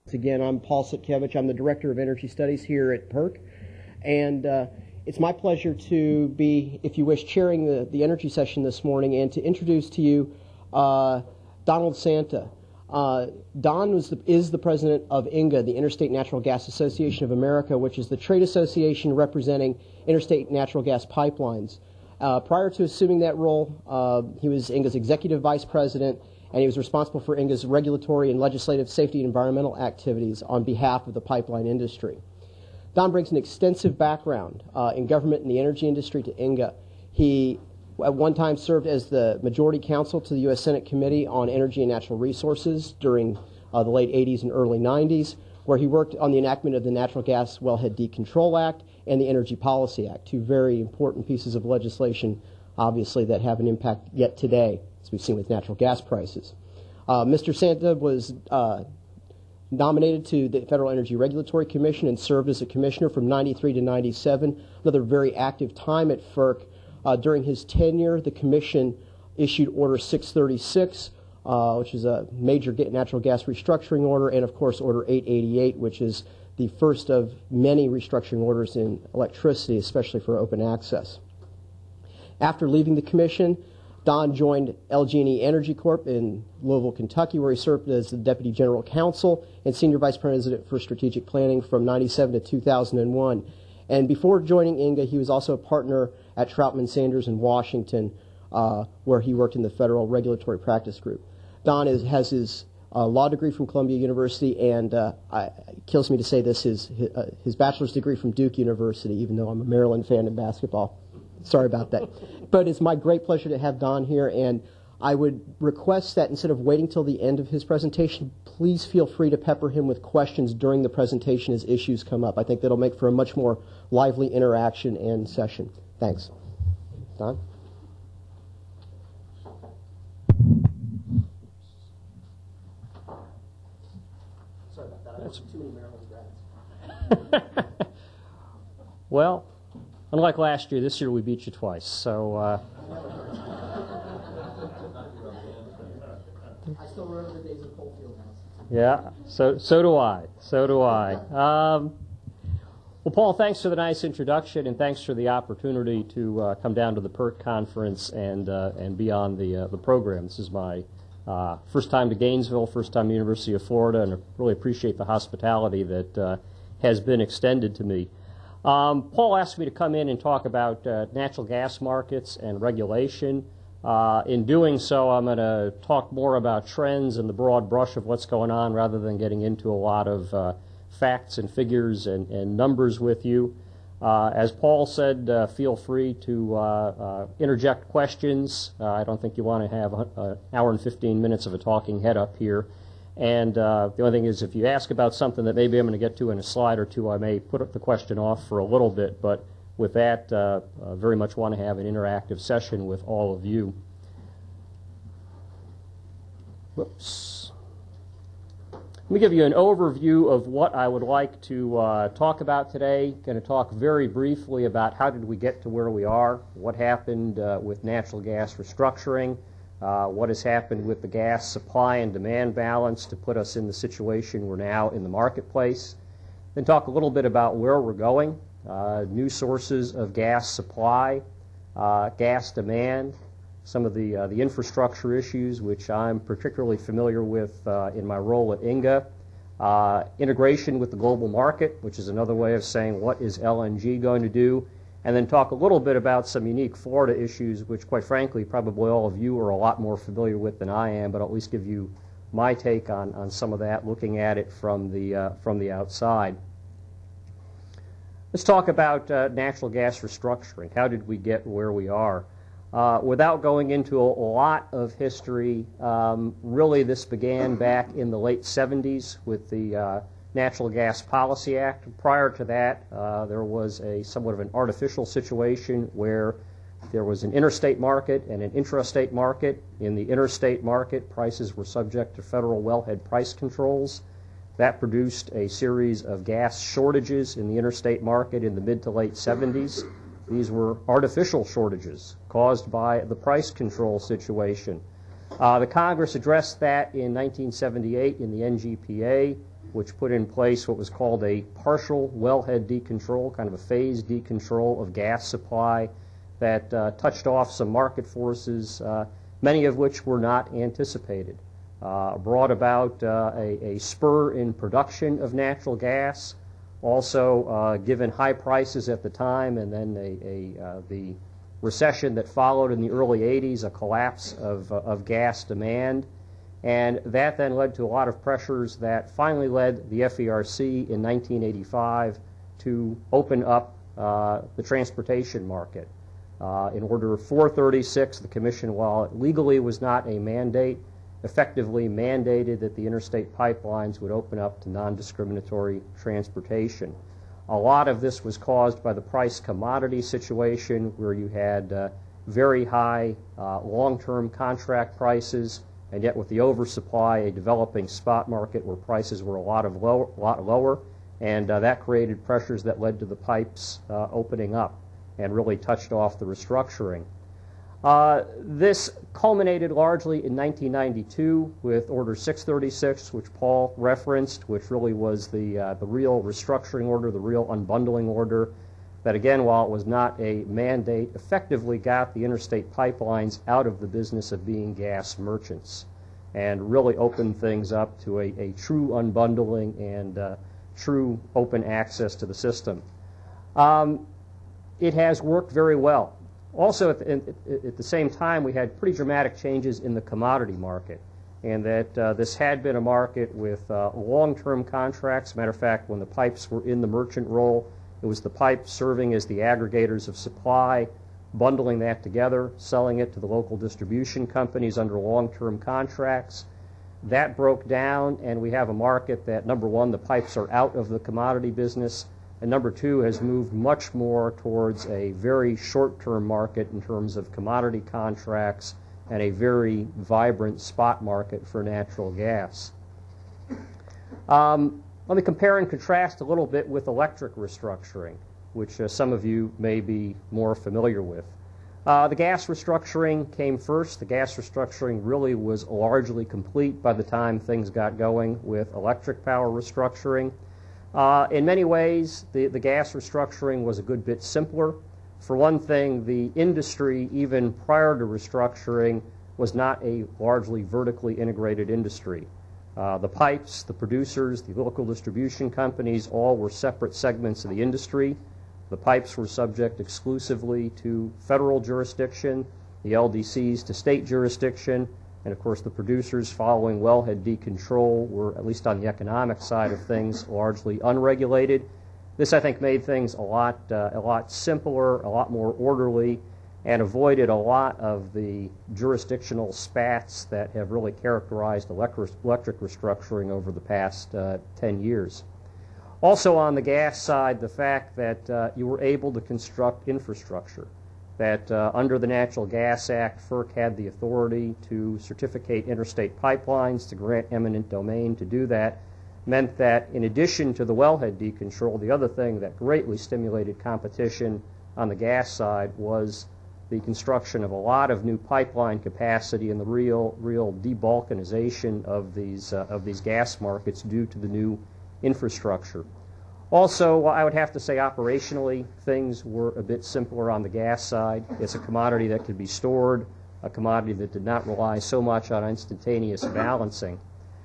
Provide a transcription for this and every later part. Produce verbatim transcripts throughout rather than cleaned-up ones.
Again, I'm Paul Sitkevich. I'm the Director of Energy Studies here at PERC, and uh, it's my pleasure to be, if you wish, chairing the, the energy session this morning and to introduce to you uh, Donald Santa. Uh, Don was the, is the president of I N G A, the Interstate Natural Gas Association of America, which is the trade association representing interstate natural gas pipelines. Uh, prior to assuming that role, uh, he was I N G A's executive vice president, and he was responsible for I N G A's regulatory and legislative safety and environmental activities on behalf of the pipeline industry. Don brings an extensive background uh, in government and the energy industry to I N G A. He at one time served as the majority counsel to the U S Senate Committee on Energy and Natural Resources during uh, the late eighties and early nineties, where he worked on the enactment of the Natural Gas Wellhead Decontrol Act and the Energy Policy Act, two very important pieces of legislation, obviously, that have an impact yet today, as we've seen with natural gas prices. Uh, Mister Santa was uh, nominated to the Federal Energy Regulatory Commission and served as a commissioner from ninety-three to ninety-seven, another very active time at FERC. Uh, during his tenure, the commission issued Order six thirty-six, uh, which is a major natural gas restructuring order, and of course Order eight eighty-eight, which is the first of many restructuring orders in electricity, especially for open access. After leaving the commission, Don joined L G and E Energy Corp in Louisville, Kentucky, where he served as the Deputy General Counsel and Senior Vice President for Strategic Planning from ninety-seven to two thousand one. And before joining I N G A, he was also a partner at Troutman Sanders in Washington, uh, where he worked in the Federal Regulatory Practice Group. Don is, has his uh, law degree from Columbia University, and uh, I, it kills me to say this, his, his, uh, his bachelor's degree from Duke University, even though I'm a Maryland fan in basketball. Sorry about that. But it's my great pleasure to have Don here, and I would request that instead of waiting till the end of his presentation, please feel free to pepper him with questions during the presentation as issues come up. I think that'll make for a much more lively interaction and session. Thanks. Don? Sorry about that. I have too many Maryland grads. Well, unlike last year, this year we beat you twice. So. Uh, I still remember the days of Coalfield House. Yeah, so so do I. So do I. Um, well, Paul, thanks for the nice introduction, and thanks for the opportunity to uh, come down to the PERC conference and uh, and be on the uh, the program. This is my uh, first time to Gainesville, first time to University of Florida, and I really appreciate the hospitality that uh, has been extended to me. Um, Paul asked me to come in and talk about uh, natural gas markets and regulation. Uh, in doing so, I'm going to talk more about trends and the broad brush of what's going on rather than getting into a lot of uh, facts and figures and, and numbers with you. Uh, as Paul said, uh, feel free to uh, uh, interject questions. Uh, I don't think you want to have an hour and fifteen minutes of a talking head up here. And uh, the only thing is, if you ask about something that maybe I'm going to get to in a slide or two, I may put the question off for a little bit. But with that, uh, uh, very much want to have an interactive session with all of you. Whoops. Let me give you an overview of what I would like to uh, talk about today. Going to talk very briefly about how did we get to where we are, what happened uh, with natural gas restructuring, uh, what has happened with the gas supply and demand balance to put us in the situation we're now in the marketplace. Then talk a little bit about where we're going. Uh, new sources of gas supply, uh, gas demand, some of the uh, the infrastructure issues, which I'm particularly familiar with uh, in my role at I N G A, uh, integration with the global market, which is another way of saying what is L N G going to do, and then talk a little bit about some unique Florida issues, which quite frankly probably all of you are a lot more familiar with than I am, but I'll at least give you my take on, on some of that, looking at it from the, uh, from the outside. Let's talk about uh, natural gas restructuring. How did we get where we are? Uh, without going into a, a lot of history, um, really this began back in the late seventies with the uh, Natural Gas Policy Act. Prior to that, uh, there was a somewhat of an artificial situation where there was an interstate market and an intrastate market. In the interstate market, prices were subject to federal wellhead price controls. That produced a series of gas shortages in the interstate market in the mid to late seventies. These were artificial shortages caused by the price control situation. Uh, the Congress addressed that in nineteen seventy-eight in the N G P A. which put in place what was called a partial wellhead decontrol, kind of a phased decontrol of gas supply that uh, touched off some market forces, uh, many of which were not anticipated. Uh, brought about uh, a, a spur in production of natural gas, also uh, given high prices at the time, and then a, a, uh, the recession that followed in the early eighties, a collapse of, uh, of gas demand. And that then led to a lot of pressures that finally led the F E R C in nineteen eighty-five to open up uh, the transportation market. Uh, in Order four thirty-six, the Commission, while it legally was not a mandate, effectively mandated that the interstate pipelines would open up to non-discriminatory transportation. A lot of this was caused by the price commodity situation, where you had uh, very high uh, long-term contract prices, and yet with the oversupply, a developing spot market where prices were a lot of low, lot lower, and uh, that created pressures that led to the pipes uh, opening up and really touched off the restructuring. Uh, this culminated largely in nineteen ninety-two with Order six thirty-six, which Paul referenced, which really was the, uh, the real restructuring order, the real unbundling order, that again, while it was not a mandate, effectively got the interstate pipelines out of the business of being gas merchants and really opened things up to a, a true unbundling and uh, true open access to the system. Um, it has worked very well. Also, at the, at the same time, we had pretty dramatic changes in the commodity market, and that uh, this had been a market with uh, long-term contracts. As a matter of fact, when the pipes were in the merchant role, it was the pipes serving as the aggregators of supply, bundling that together, selling it to the local distribution companies under long-term contracts. That broke down, and we have a market that, number one, the pipes are out of the commodity business, and number two, has moved much more towards a very short-term market in terms of commodity contracts and a very vibrant spot market for natural gas. Um, let me compare and contrast a little bit with electric restructuring, which uh, some of you may be more familiar with. Uh, the gas restructuring came first. The gas restructuring really was largely complete by the time things got going with electric power restructuring. Uh, in many ways, the, the gas restructuring was a good bit simpler. For one thing, the industry, even prior to restructuring, was not a largely vertically integrated industry. Uh, the pipes, the producers, the local distribution companies, all were separate segments of the industry. The pipes were subject exclusively to federal jurisdiction, the L D Cs to state jurisdiction, and of course the producers, following wellhead decontrol, were, at least on the economic side of things, largely unregulated. This, I think, made things a lot, uh, a lot simpler, a lot more orderly, and avoided a lot of the jurisdictional spats that have really characterized electric, electric restructuring over the past uh, ten years. Also on the gas side, the fact that uh, you were able to construct infrastructure, that uh, under the Natural Gas Act, FERC had the authority to certificate interstate pipelines, to grant eminent domain to do that, meant that in addition to the wellhead decontrol, the other thing that greatly stimulated competition on the gas side was the construction of a lot of new pipeline capacity and the real, real debalkanization of these, uh, of these gas markets due to the new infrastructure. Also, I would have to say operationally, things were a bit simpler on the gas side. It's a commodity that could be stored, a commodity that did not rely so much on instantaneous balancing.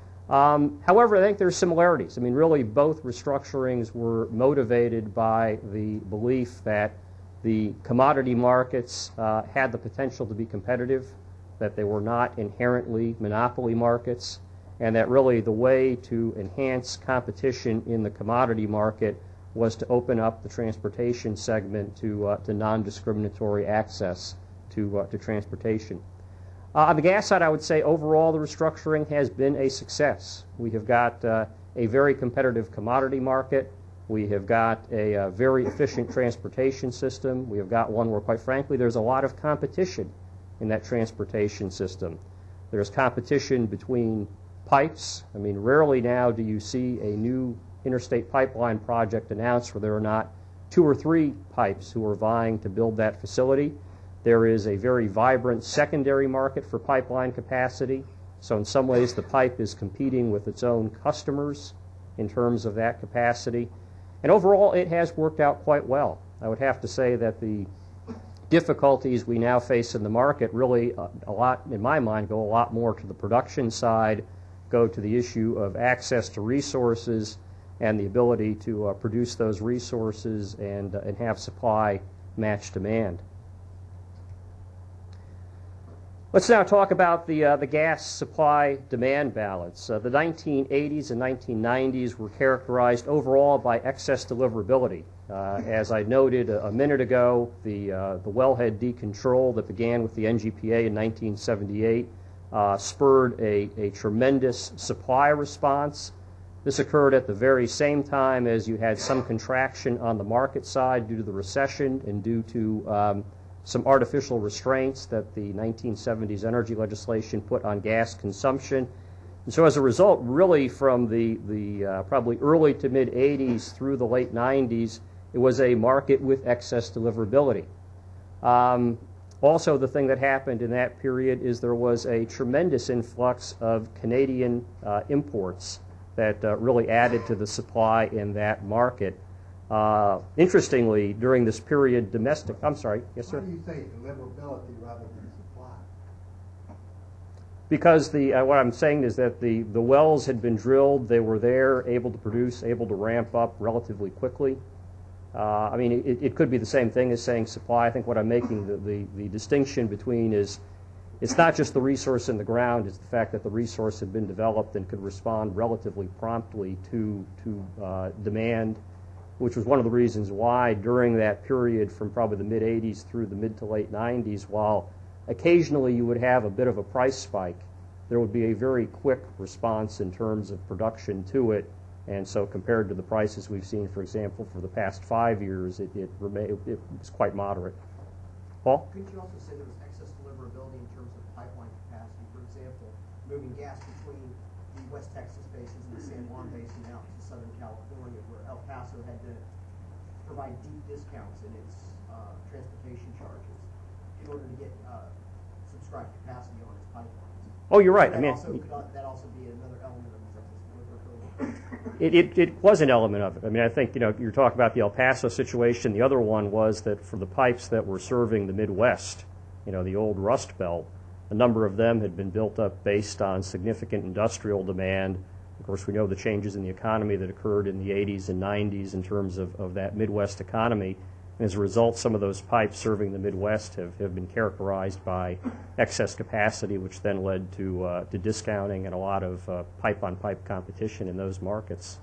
Um, however, I think there's similarities. I mean, really, both restructurings were motivated by the belief that the commodity markets uh, had the potential to be competitive, that they were not inherently monopoly markets, and that really the way to enhance competition in the commodity market was to open up the transportation segment to, uh, to non-discriminatory access to, uh, to transportation. Uh, on the gas side, I would say overall the restructuring has been a success. We have got uh, a very competitive commodity market. We have got a uh, very efficient transportation system. We have got one where, quite frankly, there's a lot of competition in that transportation system. There's competition between pipes. I mean, rarely now do you see a new interstate pipeline project announced where there are not two or three pipes who are vying to build that facility. There is a very vibrant secondary market for pipeline capacity. So in some ways, the pipe is competing with its own customers in terms of that capacity. And overall, it has worked out quite well. I would have to say that the difficulties we now face in the market really, uh, a lot, in my mind, go a lot more to the production side, go to the issue of access to resources and the ability to uh, produce those resources and, uh, and have supply match demand. Let's now talk about the, uh, the gas supply-demand balance. Uh, the nineteen eighties and nineteen nineties were characterized overall by excess deliverability. Uh, as I noted a, a minute ago, the, uh, the wellhead decontrol that began with the N G P A in nineteen seventy-eight uh, spurred a, a tremendous supply response. This occurred at the very same time as you had some contraction on the market side due to the recession and due to um, some artificial restraints that the nineteen seventies energy legislation put on gas consumption. And so as a result, really from the, the uh, probably early to mid eighties through the late nineties, it was a market with excess deliverability. Um, also, the thing that happened in that period is there was a tremendous influx of Canadian uh, imports that uh, really added to the supply in that market. Uh, interestingly, during this period, domestic, I'm sorry, yes, sir? Why do you say deliverability rather than supply? Because the, uh, what I'm saying is that the, the wells had been drilled, they were there, able to produce, able to ramp up relatively quickly. Uh, I mean, it, it could be the same thing as saying supply. I think what I'm making the, the, the distinction between is it's not just the resource in the ground, it's the fact that the resource had been developed and could respond relatively promptly to, to uh, demand, which was one of the reasons why during that period from probably the mid eighties through the mid to late nineties, while occasionally you would have a bit of a price spike, there would be a very quick response in terms of production to it. And so compared to the prices we've seen, for example, for the past five years, it, it, remained, it was quite moderate. Paul? Couldn't you also say there was excess deliverability in terms of pipeline capacity? For example, moving gas between the West Texas basin and the San Juan basin out to Southern California, where El Paso had to provide deep discounts in its uh, transportation charges in order to get uh, subscribed capacity on its pipelines. Oh, you're right. That I mean, also, could that also be another element of excess deliverability? It, it, it was an element of it. I mean, I think, you know, you're talking about the El Paso situation. The other one was that for the pipes that were serving the Midwest, you know, the old Rust Belt, a number of them had been built up based on significant industrial demand. Of course, we know the changes in the economy that occurred in the eighties and nineties in terms of, of that Midwest economy. And as a result, some of those pipes serving the Midwest have, have been characterized by excess capacity, which then led to, uh, to discounting and a lot of uh, pipe-on-pipe competition in those markets.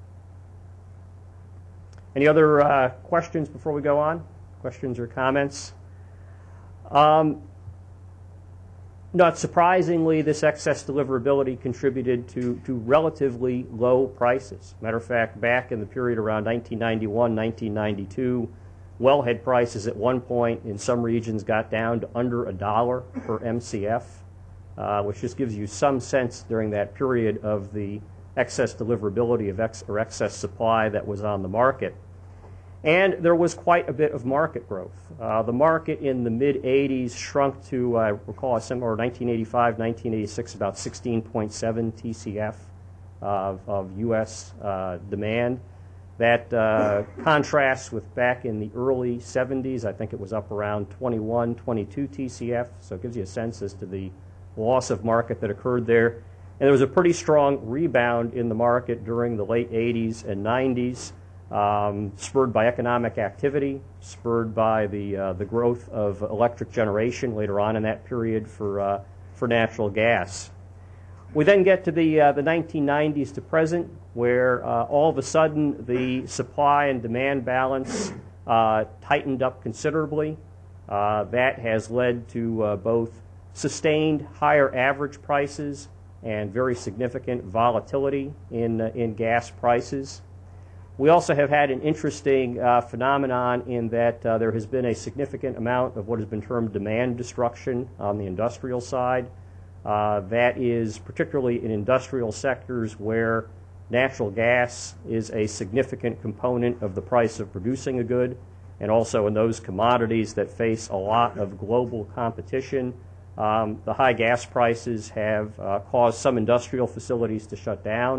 Any other uh, questions before we go on? Questions or comments? Um, not surprisingly, this excess deliverability contributed to, to relatively low prices. Matter of fact, back in the period around nineteen ninety-one, nineteen ninety-two, wellhead prices at one point in some regions got down to under a dollar per M C F, uh, which just gives you some sense during that period of the excess deliverability of ex or excess supply that was on the market. And there was quite a bit of market growth. Uh, the market in the mid eighties shrunk to, I recall, somewhere nineteen eighty-five, nineteen eighty-six, about sixteen point seven T C F of, of U S uh, demand. That uh, contrasts with back in the early seventies. I think it was up around twenty-one, twenty-two T C F, so it gives you a sense as to the loss of market that occurred there. And there was a pretty strong rebound in the market during the late eighties and nineties, um, spurred by economic activity, spurred by the, uh, the growth of electric generation later on in that period for, uh, for natural gas. We then get to the, uh, the nineteen nineties to present, where uh, all of a sudden the supply and demand balance uh, tightened up considerably. Uh, that has led to uh, both sustained higher average prices and very significant volatility in, uh, in gas prices. We also have had an interesting uh, phenomenon in that uh, there has been a significant amount of what has been termed demand destruction on the industrial side. Uh, that is particularly in industrial sectors where natural gas is a significant component of the price of producing a good, and also in those commodities that face a lot of global competition. Um, the high gas prices have uh, caused some industrial facilities to shut down.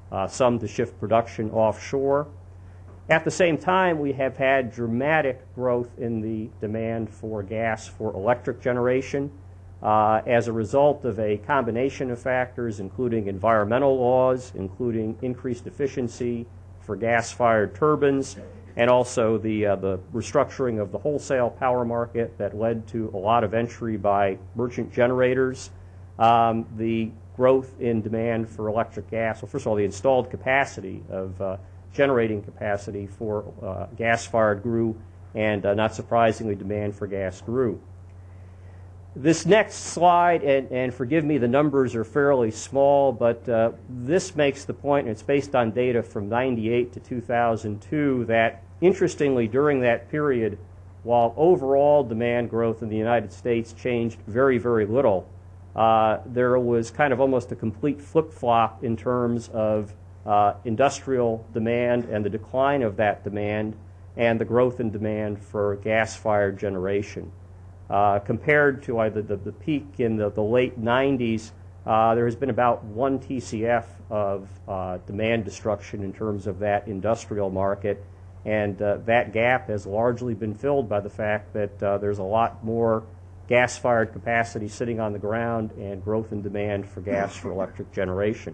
uh, some to shift production offshore. At the same time, we have had dramatic growth in the demand for gas for electric generation uh, as a result of a combination of factors, including environmental laws, including increased efficiency for gas-fired turbines, and also the, uh, the restructuring of the wholesale power market that led to a lot of entry by merchant generators. Um, the growth in demand for electric gas, well, first of all, the installed capacity of uh, generating capacity for uh, gas-fired grew, and uh, not surprisingly, demand for gas grew. This next slide, and, and forgive me, the numbers are fairly small, but uh, this makes the point, and it's based on data from ninety-eight to two thousand two, that interestingly, during that period, while overall demand growth in the United States changed very, very little, uh, there was kind of almost a complete flip-flop in terms of uh, industrial demand and the decline of that demand and the growth in demand for gas-fired generation. Uh, compared to either the, the peak in the, the late nineties, uh, there has been about one T C F of uh, demand destruction in terms of that industrial market. And uh, that gap has largely been filled by the fact that uh, there's a lot more gas-fired capacity sitting on the ground and growth in demand for gas for electric generation.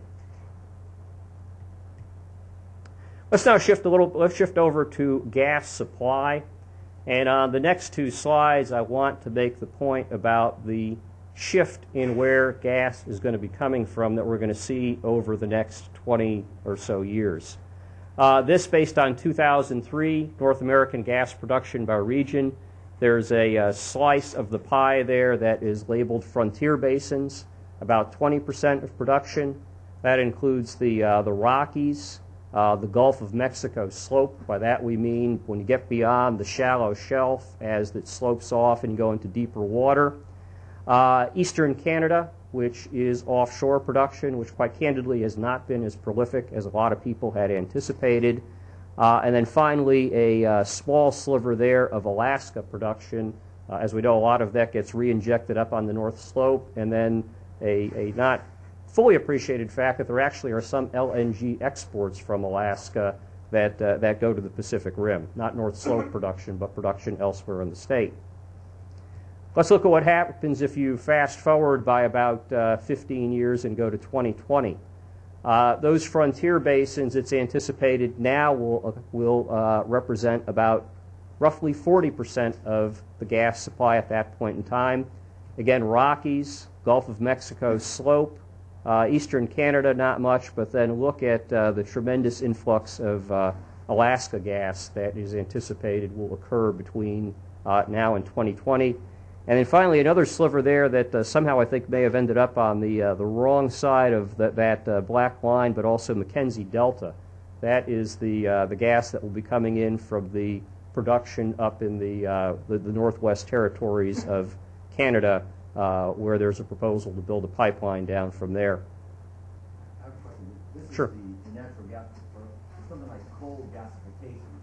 Let's now shift a little, let's shift over to gas supply. And on the next two slides, I want to make the point about the shift in where gas is going to be coming from that we're going to see over the next twenty or so years. Uh, this based on two thousand three North American gas production by region. There's a, a slice of the pie there that is labeled frontier basins, about twenty percent of production. That includes the, uh, the Rockies, uh, the Gulf of Mexico slope. By that we mean when you get beyond the shallow shelf as it slopes off and you go into deeper water. Uh, Eastern Canada, which is offshore production, which quite candidly has not been as prolific as a lot of people had anticipated. Uh, and then finally, a uh, small sliver there of Alaska production. Uh, as we know, a lot of that gets re-injected up on the North Slope, and then a, a not fully appreciated fact that there actually are some L N G exports from Alaska that, uh, that go to the Pacific Rim. Not North Slope production, but production elsewhere in the state. Let's look at what happens if you fast forward by about uh, fifteen years and go to twenty twenty. Uh, those frontier basins, it's anticipated now will, will uh, represent about roughly forty percent of the gas supply at that point in time. Again, Rockies, Gulf of Mexico slope, uh, Eastern Canada, not much, but then look at uh, the tremendous influx of uh, Alaska gas that is anticipated will occur between uh, now and twenty twenty. And then finally, another sliver there that uh, somehow I think may have ended up on the uh, the wrong side of the, that uh, black line, but also Mackenzie Delta. That is the uh, the gas that will be coming in from the production up in the uh, the, the Northwest Territories of Canada, uh, where there's a proposal to build a pipeline down from there. I have a question. This Sure. is the natural gas, or something like coal gasification.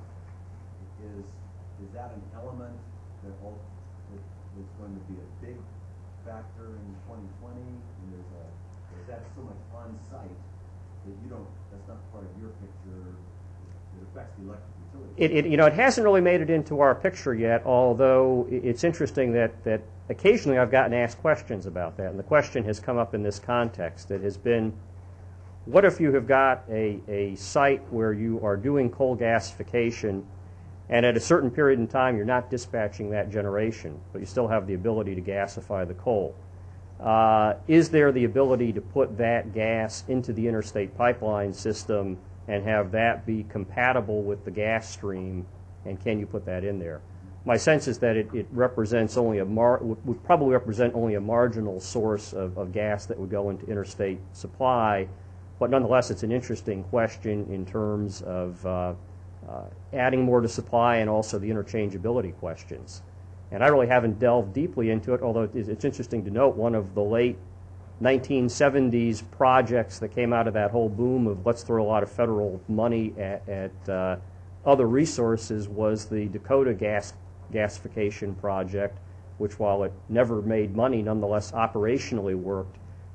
Is is that an element that all it's going to be a big factor in twenty twenty, and there's a, is that so much on site that you don't, that's not part of your picture, it affects the electric utility? It, it, you know, it hasn't really made it into our picture yet, although it's interesting that, that occasionally I've gotten asked questions about that, and the question has come up in this context. It has been, what if you have got a, a site where you are doing coal gasification, and at a certain period in time, you're not dispatching that generation, but you still have the ability to gasify the coal. Uh, is there the ability to put that gas into the interstate pipeline system and have that be compatible with the gas stream, and can you put that in there? My sense is that it, it represents only a mar would probably represent only a marginal source of, of gas that would go into interstate supply, but nonetheless, it's an interesting question in terms of uh, Uh, adding more to supply and also the interchangeability questions. And I really haven't delved deeply into it, although it's interesting to note one of the late nineteen seventies projects that came out of that whole boom of let's throw a lot of federal money at, at uh, other resources was the Dakota gas gasification project, which while it never made money, nonetheless operationally worked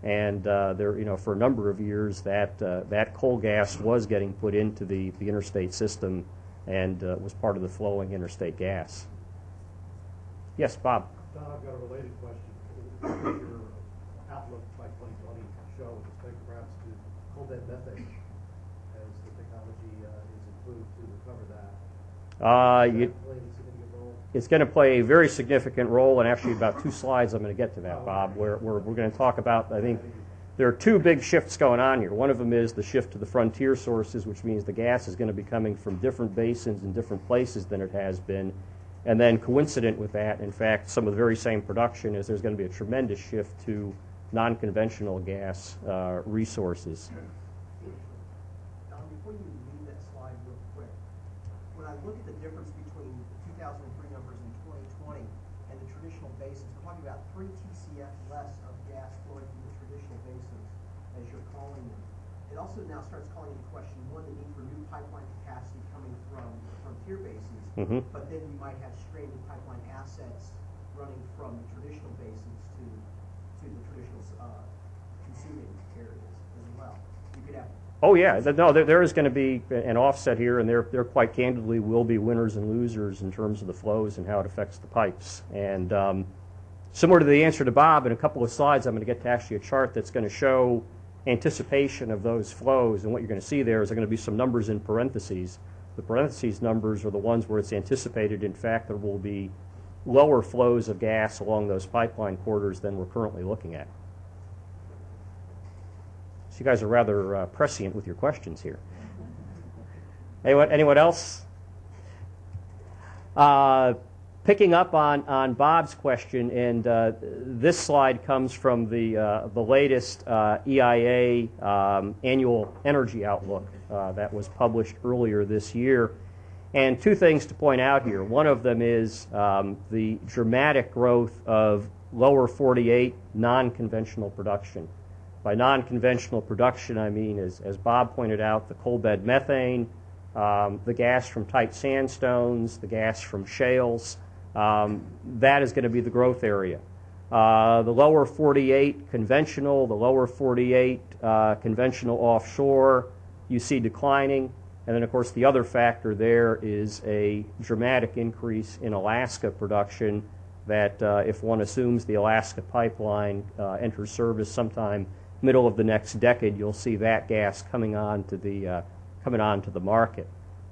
And uh, there, you know, for a number of years, that uh, that coal gas was getting put into the, the interstate system and uh, was part of the flowing interstate gas. Yes, Bob. Don, I've got a related question. What does your outlook by twenty twenty show with respect perhaps to coal bed methane as the technology uh, is improved to recover that? Uh, Does that you, play a significant role? It's going to play a very significant role, and actually about two slides I'm going to get to that, Bob, where, where we're going to talk about, I think, there are two big shifts going on here. One of them is the shift to the frontier sources, which means the gas is going to be coming from different basins in different places than it has been. And then coincident with that, in fact, some of the very same production is there's going to be a tremendous shift to non-conventional gas uh, resources. Don, before you leave that slide real quick, when I look at the difference between the two thousand three numbers and twenty twenty and the traditional basins, we're talking about three T C F less of gas flowing through the traditional basins, as you're calling them. It also now starts calling into question, one, the need for new pipeline capacity coming from the frontier basins, Mm-hmm. but then you might have stranded pipeline assets running from the traditional basins to to the traditional uh, consuming areas as well. You could have. Oh yeah, no, there, there is going to be an offset here, and there, there quite candidly will be winners and losers in terms of the flows and how it affects the pipes. And um, similar to the answer to Bob, in a couple of slides, I'm going to get to actually a chart that's going to show anticipation of those flows. And what you're going to see there is there are going to be some numbers in parentheses. The parentheses numbers are the ones where it's anticipated, in fact, there will be lower flows of gas along those pipeline corridors than we're currently looking at. So you guys are rather uh, prescient with your questions here. Anyone, anyone else? Uh, picking up on, on Bob's question, and uh, this slide comes from the, uh, the latest uh, E I A um, annual energy outlook uh, that was published earlier this year. And two things to point out here. One of them is um, the dramatic growth of lower forty-eight non-conventional production. By non-conventional production, I mean, as, as Bob pointed out, the coal bed methane, um, the gas from tight sandstones, the gas from shales. Um, that is going to be the growth area. Uh, the lower forty-eight conventional, the lower forty-eight uh, conventional offshore, you see declining. And then, of course, the other factor there is a dramatic increase in Alaska production that, uh, if one assumes the Alaska pipeline uh, enters service sometime middle of the next decade, you'll see that gas coming on to the, uh, coming on to the market.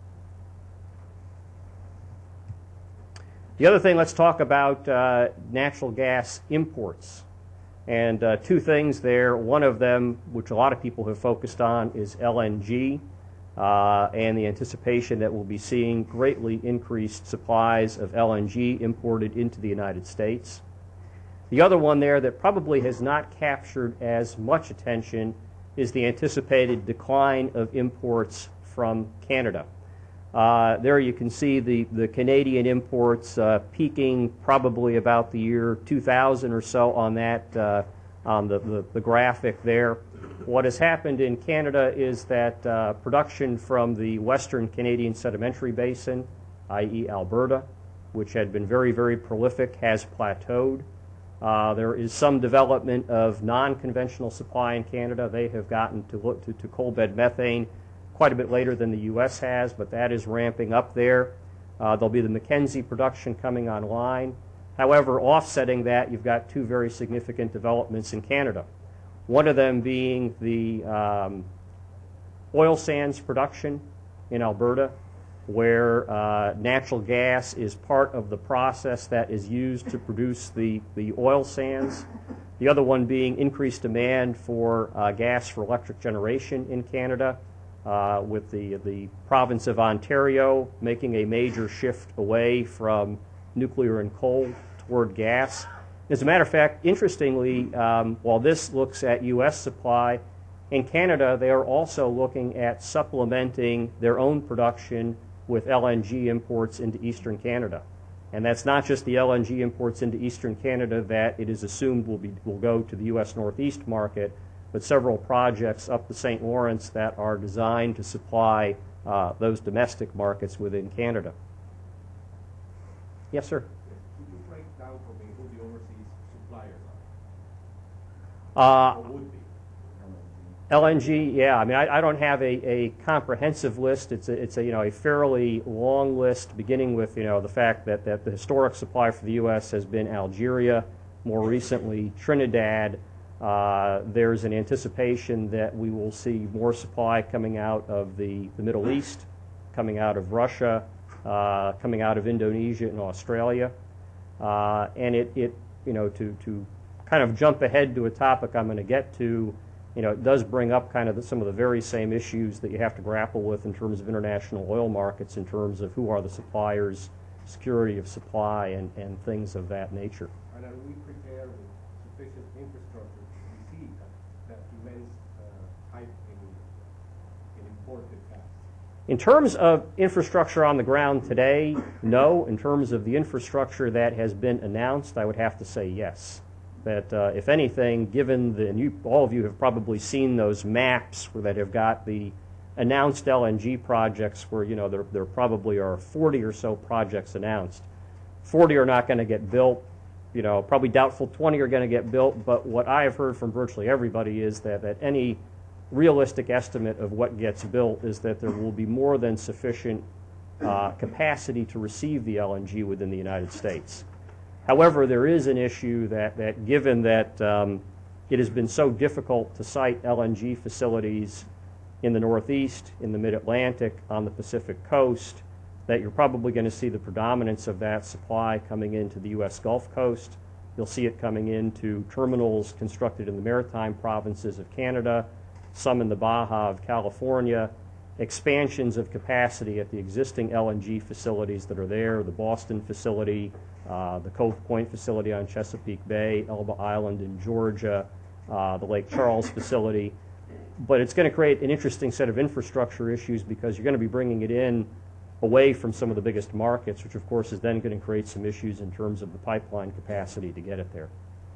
The other thing, let's talk about uh, natural gas imports. And uh, two things there. One of them, which a lot of people have focused on, is L N G. Uh, and the anticipation that we'll be seeing greatly increased supplies of L N G imported into the United States. The other one there that probably has not captured as much attention is the anticipated decline of imports from Canada. Uh, there you can see the, the Canadian imports uh, peaking probably about the year two thousand or so on that, uh, on the, the, the graphic there. What has happened in Canada is that uh, production from the Western Canadian Sedimentary Basin, that is. Alberta, which had been very, very prolific, has plateaued. Uh, there is some development of non-conventional supply in Canada. They have gotten to, look to, to coal bed methane quite a bit later than the U S has, but that is ramping up there. Uh, there'll be the Mackenzie production coming online. However, offsetting that, you've got two very significant developments in Canada. One of them being the um, oil sands production in Alberta, where uh, natural gas is part of the process that is used to produce the, the oil sands. The other one being increased demand for uh, gas for electric generation in Canada, uh, with the, the province of Ontario making a major shift away from nuclear and coal toward gas. As a matter of fact, interestingly, um, while this looks at U S supply, in Canada they are also looking at supplementing their own production with L N G imports into eastern Canada. And that's not just the L N G imports into eastern Canada that it is assumed will, be, will go to the U S Northeast market, but several projects up the Saint Lawrence that are designed to supply uh, those domestic markets within Canada. Yes, sir? Could you break down for me who the overseas suppliers Uh, Or would be? L N G, yeah. I mean, I, I don't have a, a comprehensive list. It's a, it's a you know a fairly long list, beginning with you know the fact that, that the historic supply for the U S has been Algeria, more recently Trinidad. Uh, there's an anticipation that we will see more supply coming out of the, the Middle East, coming out of Russia, uh, coming out of Indonesia and Australia, uh, and it, it you know to to kind of jump ahead to a topic I'm going to get to. You know, it does bring up kind of the, some of the very same issues that you have to grapple with in terms of international oil markets, in terms of who are the suppliers, security of supply, and, and things of that nature. And are we prepared with sufficient infrastructure to receive that, that immense uh, hype in, in imported gas? In terms of infrastructure on the ground today, no. In terms of the infrastructure that has been announced, I would have to say yes. That uh, if anything, given the, and you, all of you have probably seen those maps where that have got the announced L N G projects where, you know, there, there probably are forty or so projects announced. forty are not going to get built, you know, probably doubtful twenty are going to get built, but what I have heard from virtually everybody is that, that any realistic estimate of what gets built is that there will be more than sufficient uh, capacity to receive the L N G within the United States. However, there is an issue that, that given that um, it has been so difficult to site L N G facilities in the Northeast, in the Mid-Atlantic, on the Pacific coast, that you're probably going to see the predominance of that supply coming into the U S Gulf Coast. You'll see it coming into terminals constructed in the maritime provinces of Canada, some in the Baja of California, expansions of capacity at the existing L N G facilities that are there, the Boston facility, Uh, the Cove Point facility on Chesapeake Bay, Elba Island in Georgia, uh, the Lake Charles facility. But it's going to create an interesting set of infrastructure issues because you're going to be bringing it in away from some of the biggest markets, which of course is then going to create some issues in terms of the pipeline capacity to get it there.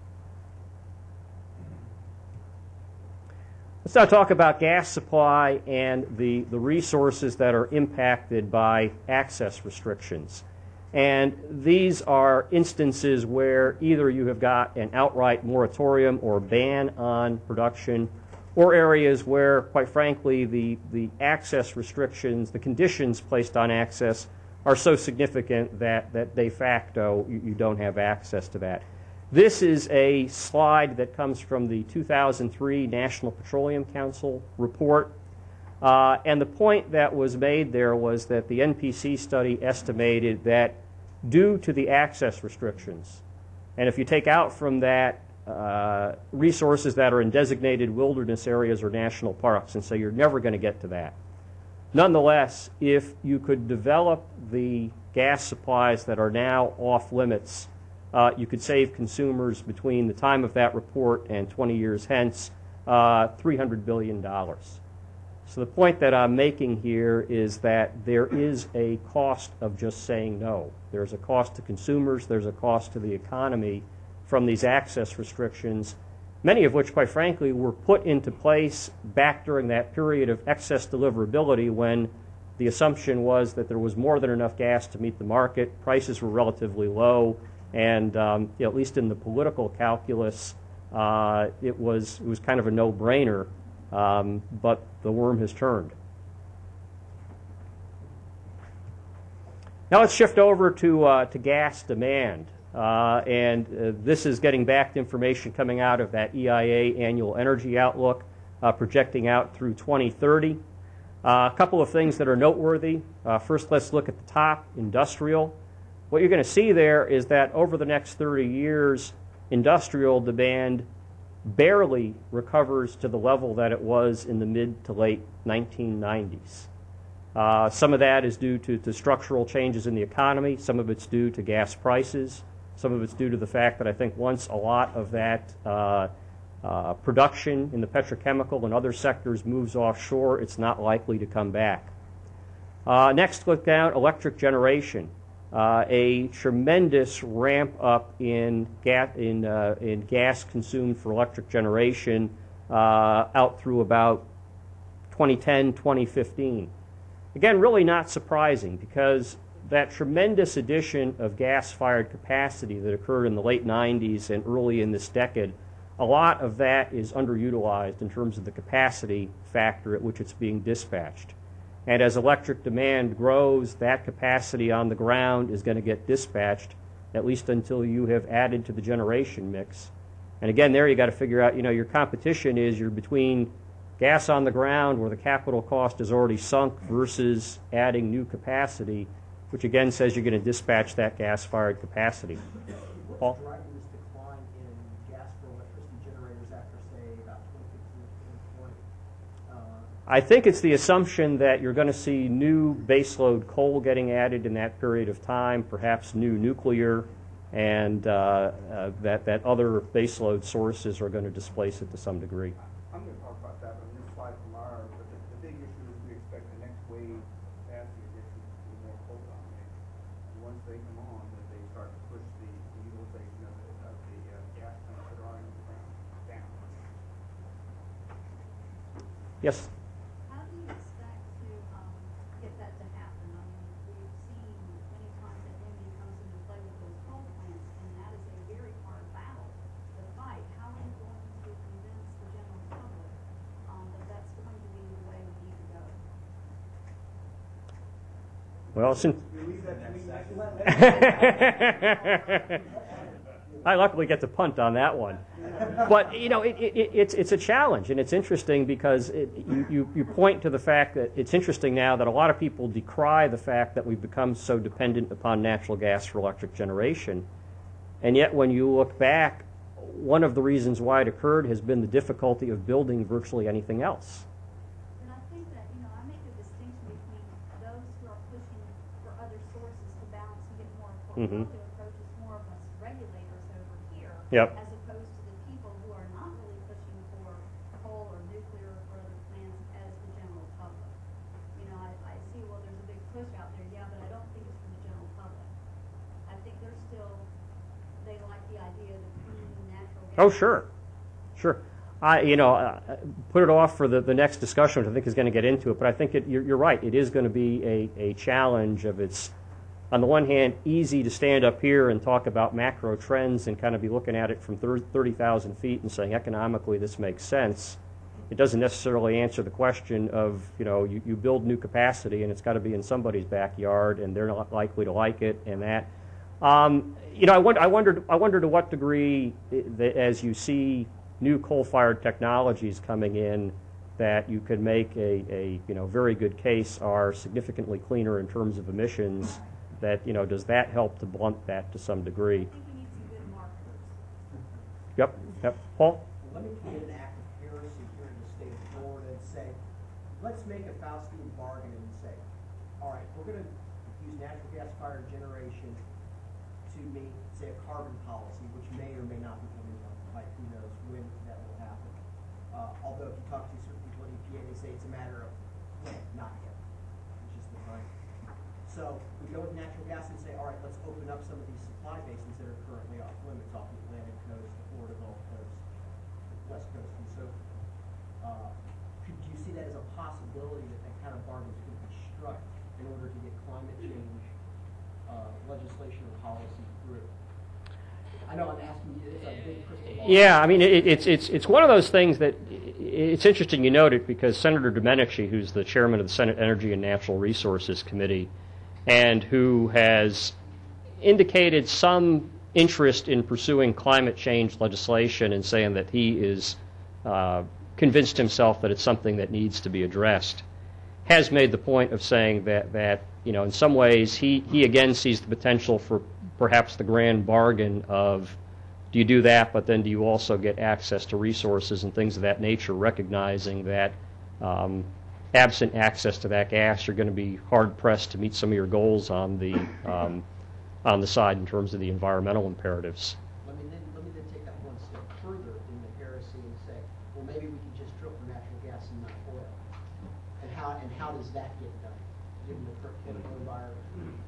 Let's now talk about gas supply and the, the resources that are impacted by access restrictions. And these are instances where either you have got an outright moratorium or ban on production, or areas where, quite frankly, the, the access restrictions, the conditions placed on access are so significant that, that de facto you, you don't have access to that. This is a slide that comes from the two thousand three National Petroleum Council report. Uh, and the point that was made there was that the N P C study estimated that due to the access restrictions, and if you take out from that uh, resources that are in designated wilderness areas or national parks and say you're never going to get to that, nonetheless, if you could develop the gas supplies that are now off limits, uh, you could save consumers between the time of that report and twenty years hence uh, three hundred billion dollars. So the point that I'm making here is that there is a cost of just saying no. There's a cost to consumers, there's a cost to the economy from these access restrictions, many of which, quite frankly, were put into place back during that period of excess deliverability when the assumption was that there was more than enough gas to meet the market, prices were relatively low, and um, you know, at least in the political calculus, uh, it was, it was kind of a no-brainer. Um, but the worm has turned. Now let's shift over to, uh, to gas demand. Uh, and uh, this is getting back to information coming out of that E I A annual energy outlook, uh, projecting out through twenty thirty. Uh, a couple of things that are noteworthy. Uh, first, let's look at the top, industrial. What you're going to see there is that over the next thirty years, industrial demand barely recovers to the level that it was in the mid to late nineteen nineties. Uh, some of that is due to, to structural changes in the economy. Some of it's due to gas prices. Some of it's due to the fact that I think once a lot of that uh, uh, production in the petrochemical and other sectors moves offshore, it's not likely to come back. Uh, next, look down, electric generation. Uh, a tremendous ramp up in gas, in, uh, in gas consumed for electric generation uh, out through about twenty ten, twenty fifteen. Again, really not surprising because that tremendous addition of gas-fired capacity that occurred in the late nineties and early in this decade a lot of that is underutilized in terms of the capacity factor at which it's being dispatched. And as electric demand grows, that capacity on the ground is going to get dispatched, at least until you have added to the generation mix. And again, there you got to figure out, you know, your competition is you're between gas on the ground where the capital cost is already sunk versus adding new capacity, which again says you're going to dispatch that gas-fired capacity. Paul? What's driving this decline in gas for electricity generators after, say, about twenty fifteen to twenty twenty? Uh, I think it's the assumption that you're going to see new baseload coal getting added in that period of time, perhaps new nuclear, and uh, uh, that, that other baseload sources are going to displace it to some degree. I'm going to talk about that on this slide tomorrow, but the, the big issue is we expect the next wave of capacity additions to be more coal dominated. And once they come on, that they start to push the, the utilization of the, of the uh, gas plants that are in the ground down. Yes? How do you expect to um, get that to happen? I mean, we've seen many times that Indy comes into play with those coal plants, and that is a very hard battle to fight. How are you going to convince the general public um, that that's going to be the way we need to go? Well, since We leave that to me I luckily get to punt on that one. But, you know, it, it, it's, it's a challenge, and it's interesting because it, you, you, you point to the fact that it's interesting now that a lot of people decry the fact that we've become so dependent upon natural gas for electric generation. And yet when you look back, one of the reasons why it occurred has been the difficulty of building virtually anything else. And I think that, you know, I make a distinction between those who are pushing for other sources to balance and get more portfolio Mhm. approaches, more of us regulators over here, Yep. as opposed to the people who are not really pushing for coal or nuclear or other plants as the general public. You know, I, I see, well, there's a big push out there, yeah, but I don't think it's for the general public. I think they're still, they like the idea of the clean natural gas. Oh, sure. Sure. I, you know, uh, put it off for the, the next discussion, which I think is going to get into it, but I think it, you're, you're right. It is going to be a, a challenge of its, on the one hand, easy to stand up here and talk about macro trends and kind of be looking at it from thirty thousand feet and saying economically this makes sense. It doesn't necessarily answer the question of, you know, you, you build new capacity and it's got to be in somebody's backyard and they're not likely to like it and that. Um, you know, I, wonder, I, wondered, I wonder to what degree, that as you see new coal-fired technologies coming in, that you could make a, a you know very good case are significantly cleaner in terms of emissions. That you know does that help to blunt that to some degree? I think we need some good marketers. Yep. Yep. Paul. Let me commit an act of heresy here in the state of Florida and say, let's make a Faustian bargain and say, all right, we're going to use natural gas fired generation to meet, say, a carbon policy, which may or may not be coming down the pipe. Who knows when that will happen? Uh, although if you talk to certain people at E P A, they say it's a matter of when, not if, which is the time. So we go with natural gas and say, all right, let's open up some of these supply basins that are currently off limits, off the Atlantic coast, the Florida Gulf Coast, West Coast, and so uh, could you see that as a possibility that that kind of bargain could be struck in order to get climate change uh, legislation or policy through? I know I'm asking you, it's a big crystal ball. Yeah, I mean, it, it's it's it's one of those things that it's interesting you note it because Senator Domenici, who's the chairman of the Senate Energy and Natural Resources Committee, and who has indicated some interest in pursuing climate change legislation and saying that he is uh, convinced himself that it's something that needs to be addressed, has made the point of saying that, that you know, in some ways he, he again sees the potential for perhaps the grand bargain of do you do that, but then do you also get access to resources and things of that nature, recognizing that um, absent access to that gas, you're going to be hard-pressed to meet some of your goals on the um, on the side in terms of the environmental imperatives. Let me then, let me then take that one step further in the heresy and say, well, maybe we could just drill for natural gas and not oil. And how and how does that get done, given the current political environment?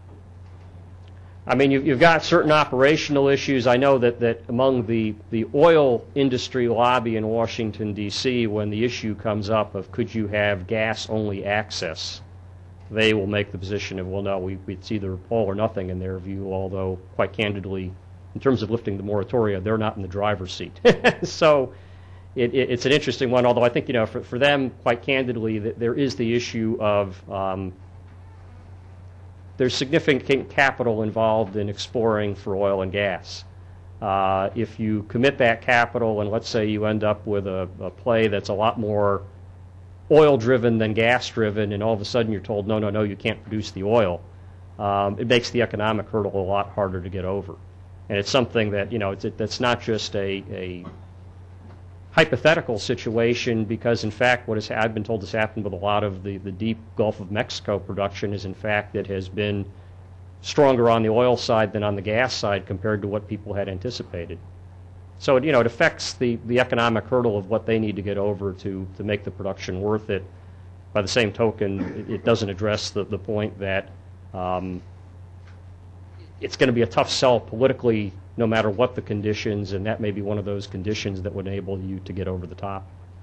I mean, you've, you've got certain operational issues. I know that, that among the, the oil industry lobby in Washington, D C, when the issue comes up of could you have gas-only access, they will make the position of, well, no, we, it's either all or nothing in their view, although quite candidly, in terms of lifting the moratoria, they're not in the driver's seat. So it, it, it's an interesting one, although I think, you know, for, for them, quite candidly, that there is the issue of um, there's significant capital involved in exploring for oil and gas. Uh, if you commit that capital and let's say you end up with a, a play that's a lot more oil-driven than gas-driven, and all of a sudden you're told, no, no, no, you can't produce the oil, um, it makes the economic hurdle a lot harder to get over. And it's something that, you know, it's, it, that's not just a, a hypothetical situation, because in fact what has, I've been told has happened with a lot of the, the deep Gulf of Mexico production is in fact it has been stronger on the oil side than on the gas side compared to what people had anticipated. So, you know, it affects the, the economic hurdle of what they need to get over to, to make the production worth it. By the same token, it, it doesn't address the, the point that um, it's going to be a tough sell politically no matter what the conditions, and that may be one of those conditions that would enable you to get over the top.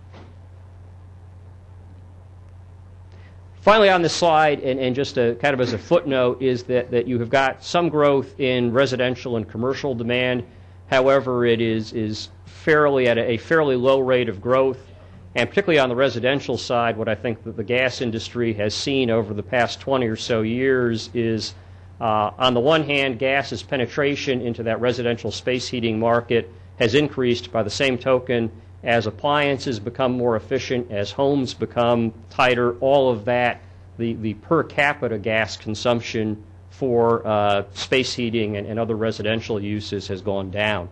Finally on this slide, and, and just a, kind of as a footnote, is that, that you have got some growth in residential and commercial demand. However, it is, is fairly at a, a fairly low rate of growth, and particularly on the residential side, what I think that the gas industry has seen over the past twenty or so years is, uh, on the one hand, gas's penetration into that residential space heating market has increased. By the same token, as appliances become more efficient, as homes become tighter, all of that, the, the per capita gas consumption for uh, space heating and, and other residential uses has gone down.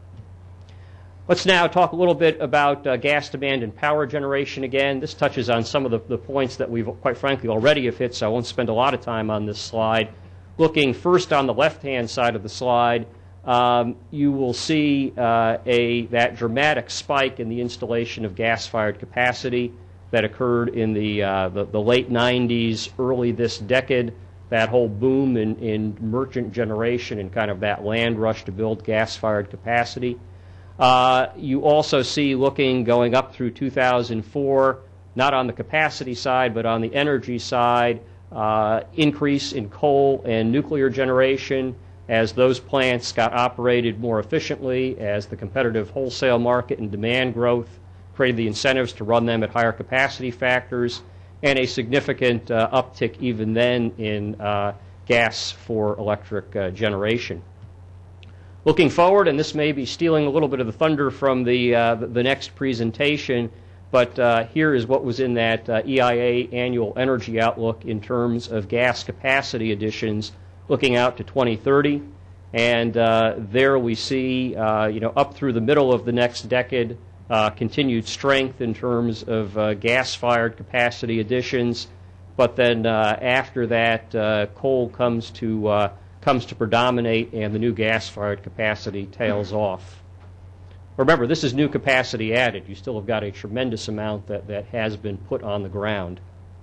Let's now talk a little bit about uh, gas demand and power generation again. This touches on some of the, the points that we've quite frankly already have hit, so I won't spend a lot of time on this slide. Looking first on the left-hand side of the slide, um, you will see uh, a, that dramatic spike in the installation of gas-fired capacity that occurred in the, uh, the, the late nineties, early this decade. That whole boom in, in merchant generation and kind of that land rush to build gas-fired capacity. Uh, you also see, looking going up through two thousand four, not on the capacity side, but on the energy side, uh, increase in coal and nuclear generation as those plants got operated more efficiently, as the competitive wholesale market and demand growth created the incentives to run them at higher capacity factors, and a significant uh, uptick even then in uh, gas for electric uh, generation. Looking forward, and this may be stealing a little bit of the thunder from the, uh, the next presentation, but uh, here is what was in that uh, E I A annual energy outlook in terms of gas capacity additions looking out to twenty thirty. And uh, there we see, uh, you know, up through the middle of the next decade, Uh, continued strength in terms of uh, gas-fired capacity additions, but then uh, after that, uh, coal comes to uh, comes to predominate, and the new gas-fired capacity tails off. Remember, this is new capacity added. You still have got a tremendous amount that, that has been put on the ground.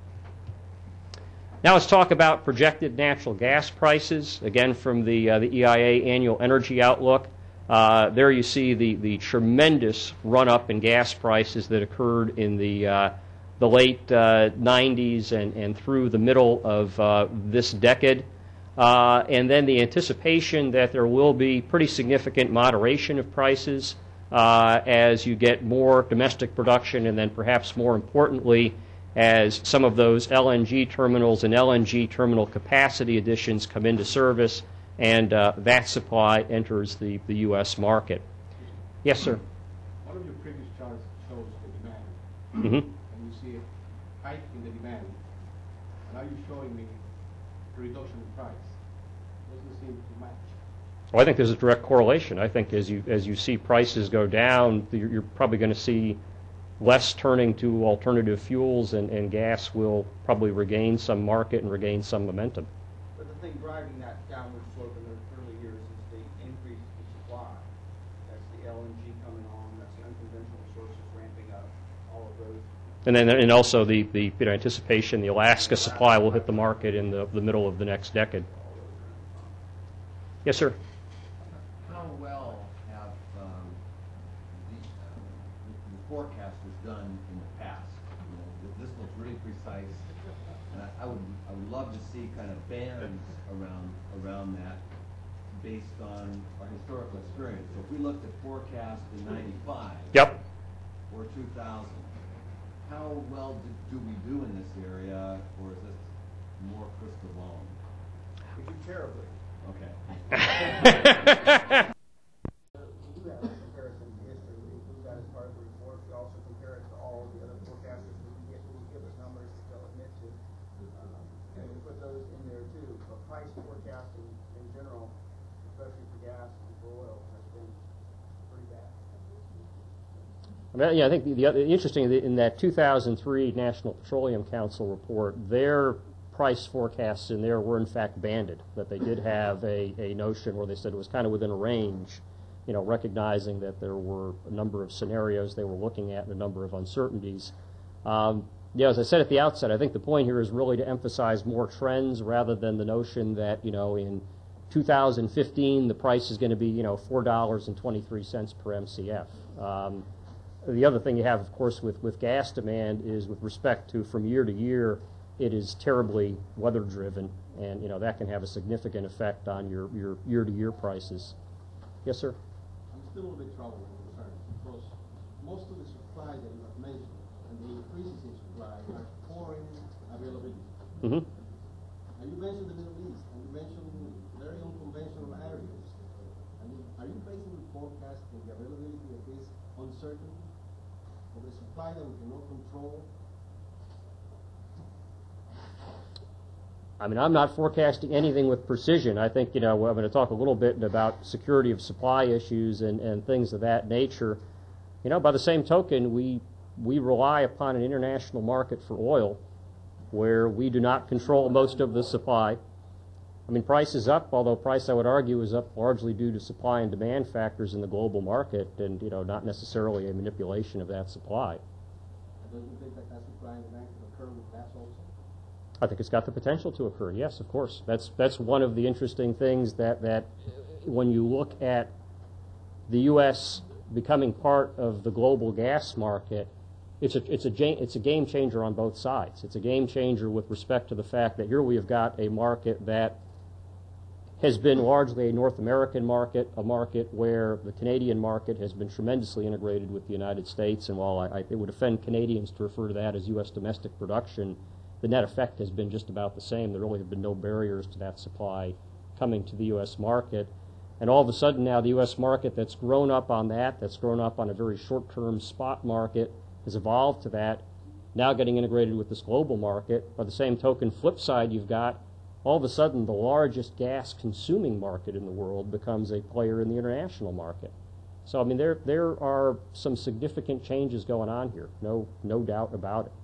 Now let's talk about projected natural gas prices, again from the, uh, the E I A Annual Energy Outlook. Uh, there you see the, the tremendous run-up in gas prices that occurred in the, uh, the late uh, nineties and, and through the middle of uh, this decade. Uh, and then the anticipation that there will be pretty significant moderation of prices uh, as you get more domestic production, and then perhaps more importantly, as some of those L N G terminals and L N G terminal capacity additions come into service, and uh, that supply enters the, the U S market. Yes, sir? One of your previous charts shows the demand, Mm-hmm. and you see a hike in the demand. And now you're showing me a reduction in price. Doesn't seem to match. Well, I think there's a direct correlation. I think as you as you see prices go down, you're, you're probably going to see less turning to alternative fuels, and, and gas will probably regain some market and regain some momentum. But the thing driving that downward slope in the early years is the increase in supply. That's the L N G coming on, that's the unconventional sources ramping up, all of those. And then and also the, the you know, anticipation the Alaska supply will hit the market in the, the middle of the next decade. Yes, sir? How well have um, the, uh, the forecasters done in the past? You know, th- this looks really precise, and I, I would I would love to see kind of bands around around that based on our historical experience. So if we looked at forecast in ninety-five. Yep. Or two thousand, how well do, do we do in this area, or is this more crystal ball? We do terribly. Okay. We do have a comparison to history. We include that as part of the report. We also compare it to all the other forecasters we can get who will give us numbers that they'll admit to. Um, and we put those in there too. But price forecasting in general, especially for gas and for oil, has been pretty bad. I mean, yeah, I think the, the other, interesting in that two thousand three National Petroleum Council report, their price forecasts in there were in fact banded. That they did have a, a notion where they said it was kind of within a range, you know, recognizing that there were a number of scenarios they were looking at and a number of uncertainties. Um, yeah, as I said at the outset, I think the point here is really to emphasize more trends rather than the notion that, you know, in two thousand fifteen the price is going to be, you know, four dollars and twenty-three cents per M C F. Um, The other thing you have, of course, with, with gas demand is with respect to from year to year, it is terribly weather-driven, and you know that can have a significant effect on your, your year-to-year prices. Yes, sir? I'm still a little bit troubled and concerned because most of the supply that you have mentioned and the increases in supply are foreign availability. Mm-hmm. And you mentioned the Middle East, and you mentioned very unconventional areas. I mean, are you basically forecasting the availability of this uncertainty? Of the supply that we cannot control? I mean, I'm not forecasting anything with precision. I think, you know, I'm going to talk a little bit about security of supply issues and, and things of that nature. You know, by the same token, we we rely upon an international market for oil where we do not control most of the supply. I mean, price is up, although price, I would argue, is up largely due to supply and demand factors in the global market and, you know, not necessarily a manipulation of that supply. Don't you think that that supply and demand can occur with gas also? I think it's got the potential to occur, yes, of course. That's that's one of the interesting things that, that when you look at the U S becoming part of the global gas market, it's a, it's, a, it's a game changer on both sides. It's a game changer with respect to the fact that here we have got a market that has been largely a North American market, a market where the Canadian market has been tremendously integrated with the United States, and while I, I, it would offend Canadians to refer to that as U S domestic production, the net effect has been just about the same. There really have been no barriers to that supply coming to the U S market. And all of a sudden now the U S market that's grown up on that, that's grown up on a very short-term spot market, has evolved to that, now getting integrated with this global market. By the same token, flip side, you've got all of a sudden the largest gas consuming market in the world becomes a player in the international market. So I mean there there are some significant changes going on here, no no doubt about it.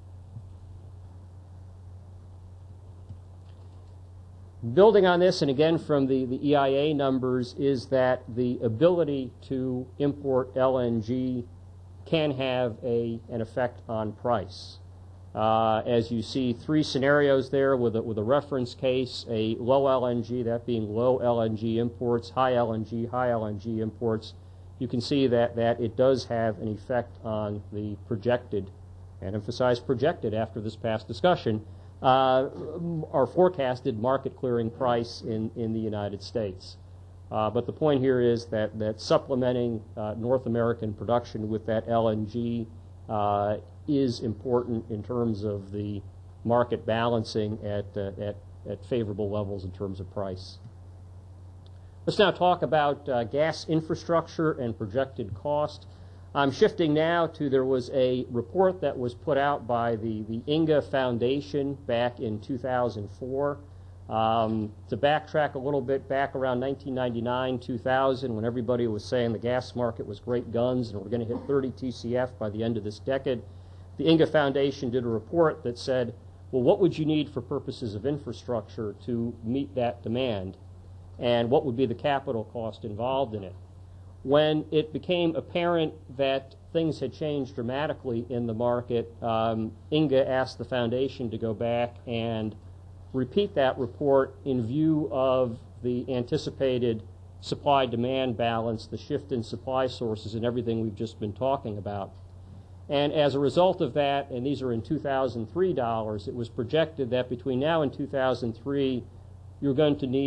Building on this, and again from the, the E I A numbers, is that the ability to import L N G can have a, an effect on price. Uh, as you see, three scenarios there with a, with a reference case, a low L N G, that being low L N G imports, high L N G, high L N G imports. You can see that, that it does have an effect on the projected, and emphasize projected after this past discussion, uh, our forecasted market clearing price in, in the United States. Uh, but the point here is that, that supplementing uh, North American production with that L N G uh, is important in terms of the market balancing at, uh, at, at favorable levels in terms of price. Let's now talk about uh, gas infrastructure and projected cost. I'm shifting now to, there was a report that was put out by the, the I N G A Foundation back in two thousand four. Um, to backtrack a little bit, back around nineteen ninety-nine, two thousand, when everybody was saying the gas market was great guns and we're going to hit thirty T C F by the end of this decade, the I N G A Foundation did a report that said, well, what would you need for purposes of infrastructure to meet that demand, and what would be the capital cost involved in it? When it became apparent that things had changed dramatically in the market, um, I N G A asked the foundation to go back and repeat that report in view of the anticipated supply-demand balance, the shift in supply sources, and everything we've just been talking about. And as a result of that, and these are in two thousand three dollars, it was projected that between now and two thousand three, you're going to need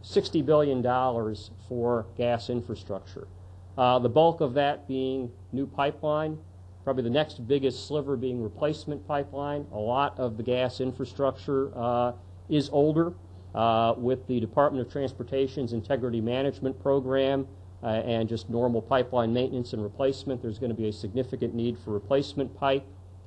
sixty billion dollars for gas infrastructure. Uh, the bulk of that being new pipeline, probably the next biggest sliver being replacement pipeline. A lot of the gas infrastructure uh, is older. Uh, with the Department of Transportation's Integrity Management Program uh, and just normal pipeline maintenance and replacement, there's going to be a significant need for replacement pipe.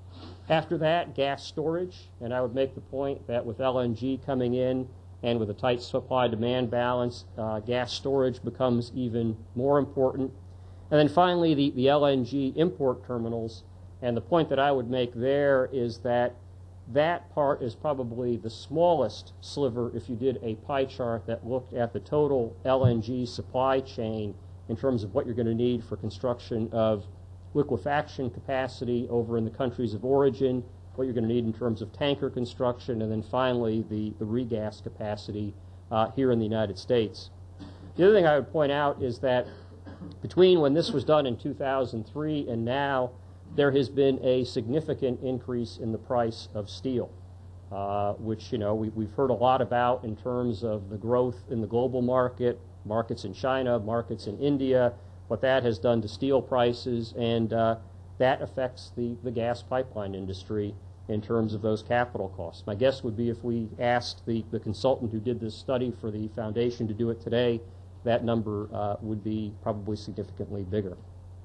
After that, gas storage, and I would make the point that with L N G coming in and with a tight supply-demand balance, uh, gas storage becomes even more important. And then finally, the, the L N G import terminals, and the point that I would make there is that that part is probably the smallest sliver if you did a pie chart that looked at the total L N G supply chain in terms of what you're going to need for construction of liquefaction capacity over in the countries of origin, what you're going to need in terms of tanker construction, and then finally the, the regas capacity uh, here in the United States. The other thing I would point out is that between when this was done in two thousand three and now, there has been a significant increase in the price of steel, uh, which, you know, we, we've heard a lot about in terms of the growth in the global market, markets in China, markets in India, what that has done to steel prices, and uh, that affects the, the gas pipeline industry in terms of those capital costs. My guess would be if we asked the, the consultant who did this study for the foundation to do it today, that number uh, would be probably significantly bigger.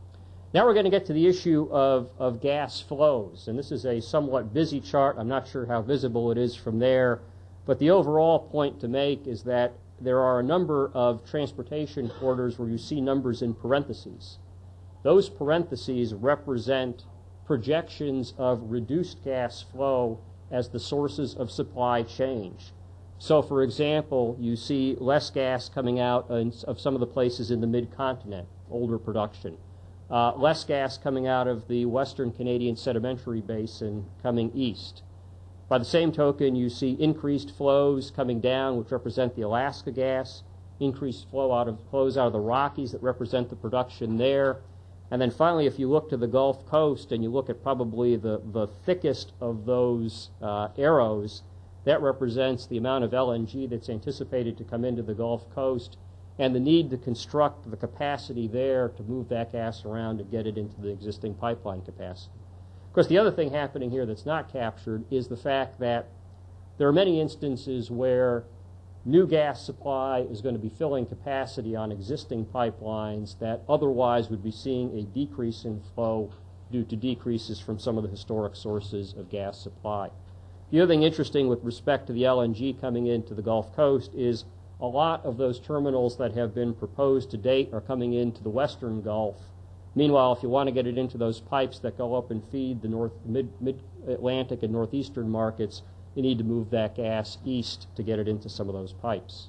Now we're going to get to the issue of, of gas flows, and this is a somewhat busy chart. I'm not sure how visible it is from there, but the overall point to make is that there are a number of transportation corridors where you see numbers in parentheses. Those parentheses represent projections of reduced gas flow as the sources of supply change. So, for example, you see less gas coming out of some of the places in the mid-continent, older production. Uh, less gas coming out of the Western Canadian Sedimentary Basin coming east. By the same token, you see increased flows coming down, which represent the Alaska gas, increased flow out of flows out of the Rockies that represent the production there. And then finally, if you look to the Gulf Coast and you look at probably the, the thickest of those uh, arrows, that represents the amount of L N G that's anticipated to come into the Gulf Coast and the need to construct the capacity there to move that gas around and get it into the existing pipeline capacity. Of course, the other thing happening here that's not captured is the fact that there are many instances where new gas supply is going to be filling capacity on existing pipelines that otherwise would be seeing a decrease in flow due to decreases from some of the historic sources of gas supply. The other thing interesting with respect to the L N G coming into the Gulf Coast is a lot of those terminals that have been proposed to date are coming into the Western Gulf. Meanwhile, if you want to get it into those pipes that go up and feed the North, mid, mid-Atlantic and Northeastern markets, you need to move that gas east to get it into some of those pipes.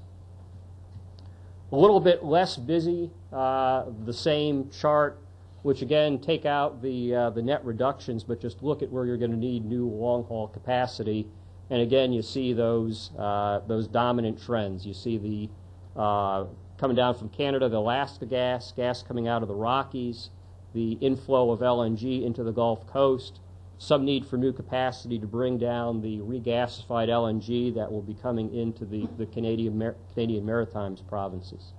A little bit less busy, uh, the same chart, which again take out the, uh, the net reductions, but just look at where you're going to need new long-haul capacity. And again, you see those, uh, those dominant trends. You see the uh, coming down from Canada, the Alaska gas, gas coming out of the Rockies, the inflow of L N G into the Gulf Coast, some need for new capacity to bring down the regasified L N G that will be coming into the, the Canadian, Mar Canadian Maritimes provinces.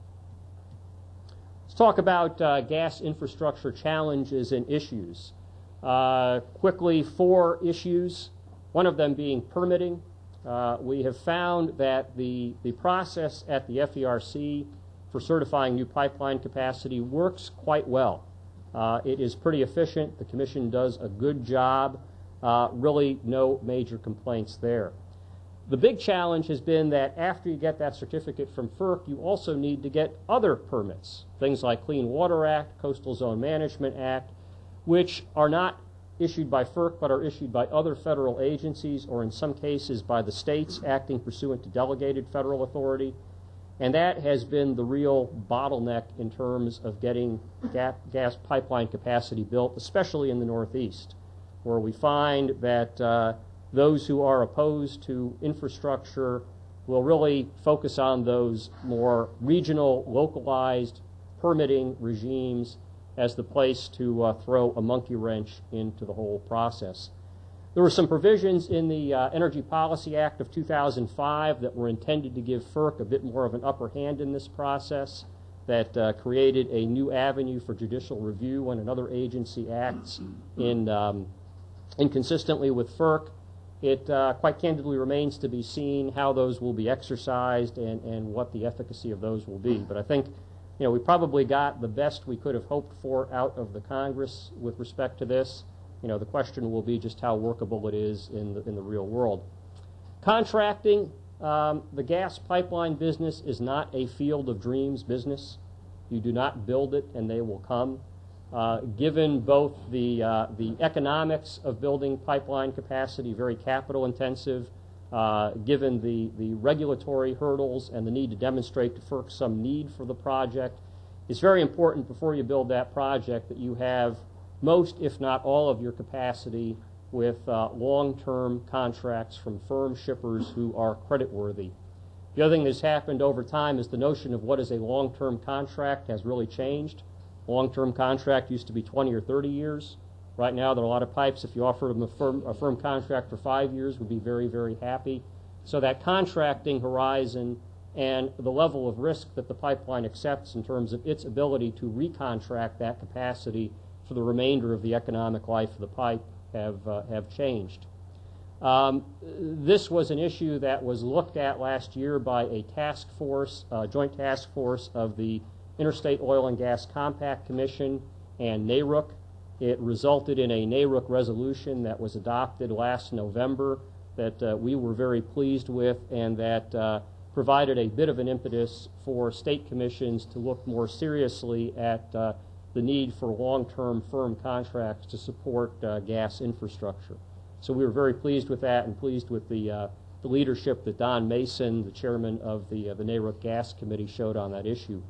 Let's talk about uh, gas infrastructure challenges and issues. Uh, quickly, four issues. One of them being permitting. Uh, we have found that the, the process at the F E R C for certifying new pipeline capacity works quite well. Uh, it is pretty efficient. The Commission does a good job. Uh, really no major complaints there. The big challenge has been that after you get that certificate from F E R C, you also need to get other permits, things like Clean Water Act, Coastal Zone Management Act, which are not issued by F E R C, but are issued by other federal agencies, or in some cases by the states acting pursuant to delegated federal authority. And that has been the real bottleneck in terms of getting gas pipeline capacity built, especially in the Northeast, where we find that uh, those who are opposed to infrastructure will really focus on those more regional, localized permitting regimes as the place to uh, throw a monkey wrench into the whole process. There were some provisions in the uh, Energy Policy Act of two thousand five that were intended to give FERC a bit more of an upper hand in this process, that uh, created a new avenue for judicial review when another agency acts in, um, inconsistently with FERC. It uh, quite candidly remains to be seen how those will be exercised and, and what the efficacy of those will be. But I think, you know, we probably got the best we could have hoped for out of the Congress with respect to this. You know, the question will be just how workable it is in the, in the real world. Contracting, um, the gas pipeline business is not a field of dreams business. You do not build it and they will come. Uh, given both the, uh, the economics of building pipeline capacity, very capital intensive, uh, given the, the regulatory hurdles and the need to demonstrate to FERC some need for the project, it's very important before you build that project that you have most, if not all, of your capacity with uh, long-term contracts from firm shippers who are creditworthy. The other thing that's happened over time is the notion of what is a long-term contract has really changed. Long-term contract used to be twenty or thirty years. Right now, there are a lot of pipes. If you offered them a firm, a firm contract for five years, would be very, very happy. So that contracting horizon and the level of risk that the pipeline accepts in terms of its ability to recontract that capacity for the remainder of the economic life of the pipe have, uh, have changed. Um, this was an issue that was looked at last year by a task force, uh, joint task force of the Interstate Oil and Gas Compact Commission and NARUC. It resulted in a NARUC resolution that was adopted last November that uh, we were very pleased with, and that uh, provided a bit of an impetus for state commissions to look more seriously at uh, the need for long-term firm contracts to support uh, gas infrastructure. So we were very pleased with that, and pleased with the, uh, the leadership that Don Mason, the chairman of the, uh, the NARUC Gas Committee, showed on that issue.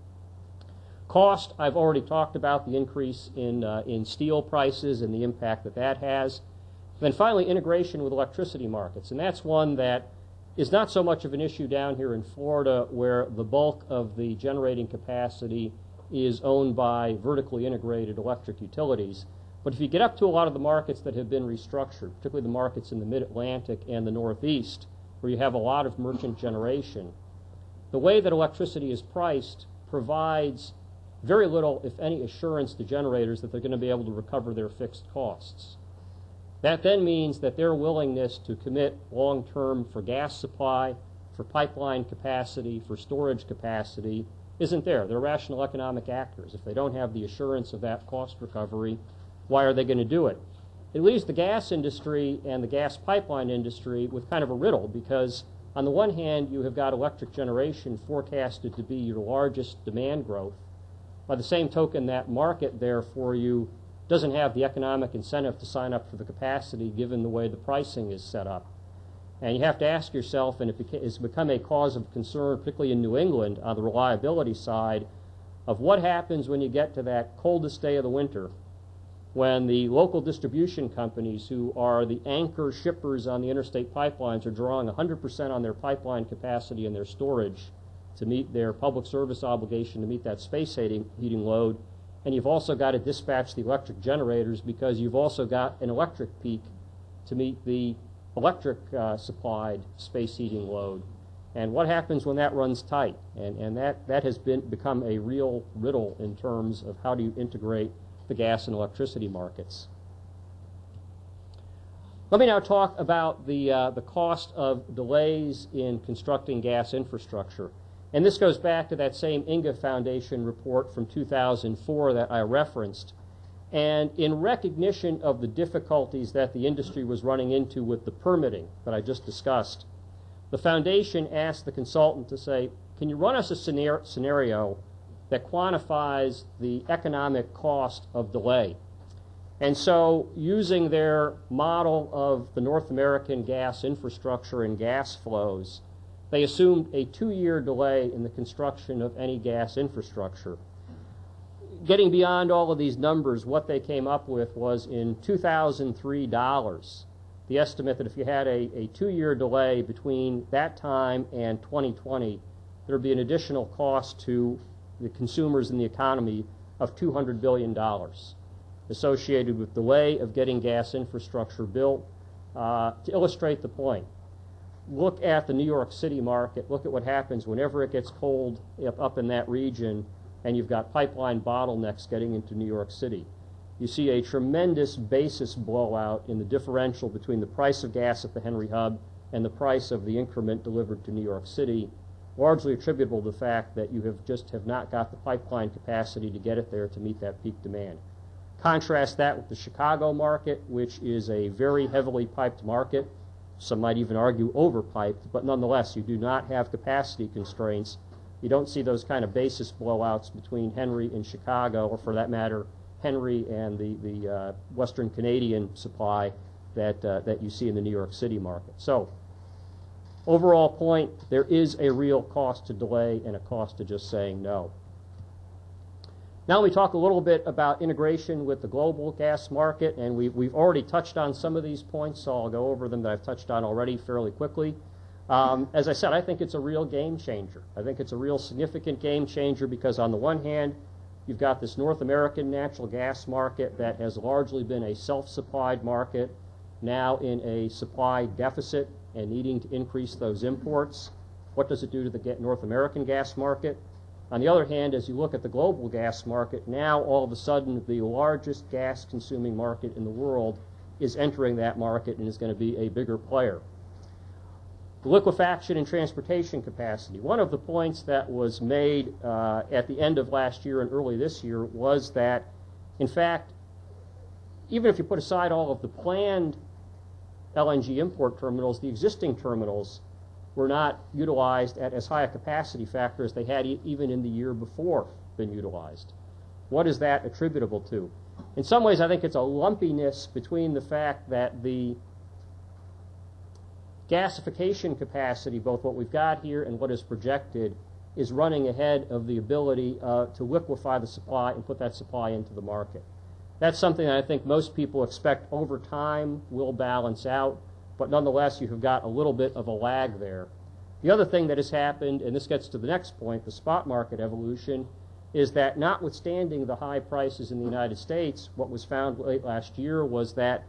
Cost, I've already talked about the increase in, uh, in steel prices and the impact that that has. Then finally, integration with electricity markets, and that's one that is not so much of an issue down here in Florida, where the bulk of the generating capacity is owned by vertically integrated electric utilities. But if you get up to a lot of the markets that have been restructured, particularly the markets in the mid-Atlantic and the Northeast, where you have a lot of merchant generation, the way that electricity is priced provides very little, if any, assurance to generators that they're going to be able to recover their fixed costs. That then means that their willingness to commit long-term for gas supply, for pipeline capacity, for storage capacity, isn't there. They're rational economic actors. If they don't have the assurance of that cost recovery, why are they going to do it? It leaves the gas industry and the gas pipeline industry with kind of a riddle, because on the one hand, you have got electric generation forecasted to be your largest demand growth. By the same token, that market there for you doesn't have the economic incentive to sign up for the capacity given the way the pricing is set up. And you have to ask yourself, and it has become a cause of concern, particularly in New England, on the reliability side, of what happens when you get to that coldest day of the winter, when the local distribution companies, who are the anchor shippers on the interstate pipelines, are drawing one hundred percent on their pipeline capacity and their storage to meet their public service obligation to meet that space heating, heating load. And you've also got to dispatch the electric generators because you've also got an electric peak to meet the electric uh, supplied space heating load. And what happens when that runs tight? And, and that, that has been, become a real riddle in terms of how do you integrate the gas and electricity markets. Let me now talk about the, uh, the cost of delays in constructing gas infrastructure. And this goes back to that same Inga Foundation report from two thousand four that I referenced. And in recognition of the difficulties that the industry was running into with the permitting that I just discussed, the foundation asked the consultant to say, can you run us a scenario that quantifies the economic cost of delay? And so, using their model of the North American gas infrastructure and gas flows, they assumed a two-year delay in the construction of any gas infrastructure. Getting beyond all of these numbers, what they came up with was, in two thousand three dollars, the estimate that if you had a, a two-year delay between that time and twenty twenty, there would be an additional cost to the consumers in the economy of two hundred billion dollars associated with delay of getting gas infrastructure built, Uh, to illustrate the point, look at the New York City market. Look at what happens whenever it gets cold up, up in that region and you've got pipeline bottlenecks getting into New York City. You see a tremendous basis blowout in the differential between the price of gas at the Henry Hub and the price of the increment delivered to New York City, largely attributable to the fact that you have just have not got the pipeline capacity to get it there to meet that peak demand. Contrast that with the Chicago market, which is a very heavily piped market. Some might even argue overpiped, but nonetheless, you do not have capacity constraints. You don't see those kind of basis blowouts between Henry and Chicago, or for that matter, Henry and the, the uh, Western Canadian supply that, uh, that you see in the New York City market. So, overall point, there is a real cost to delay and a cost to just saying no. Now we talk a little bit about integration with the global gas market, and we, we've already touched on some of these points, so I'll go over them that I've touched on already fairly quickly. Um, as I said, I think it's a real game changer. I think it's a real significant game changer because on the one hand, you've got this North American natural gas market that has largely been a self-supplied market, now in a supply deficit and needing to increase those imports. What does it do to the North American gas market? On the other hand, as you look at the global gas market, now all of a sudden the largest gas-consuming market in the world is entering that market and is going to be a bigger player. The liquefaction and transportation capacity. One of the points that was made uh, at the end of last year and early this year was that, in fact, even if you put aside all of the planned L N G import terminals, the existing terminals were not utilized at as high a capacity factor as they had e even in the year before been utilized. What is that attributable to? In some ways, I think it's a lumpiness between the fact that the gasification capacity, both what we've got here and what is projected, is running ahead of the ability uh, to liquefy the supply and put that supply into the market. That's something that I think most people expect over time will balance out, but nonetheless, you have got a little bit of a lag there. The other thing that has happened, and this gets to the next point, the spot market evolution, is that notwithstanding the high prices in the United States, what was found late last year was that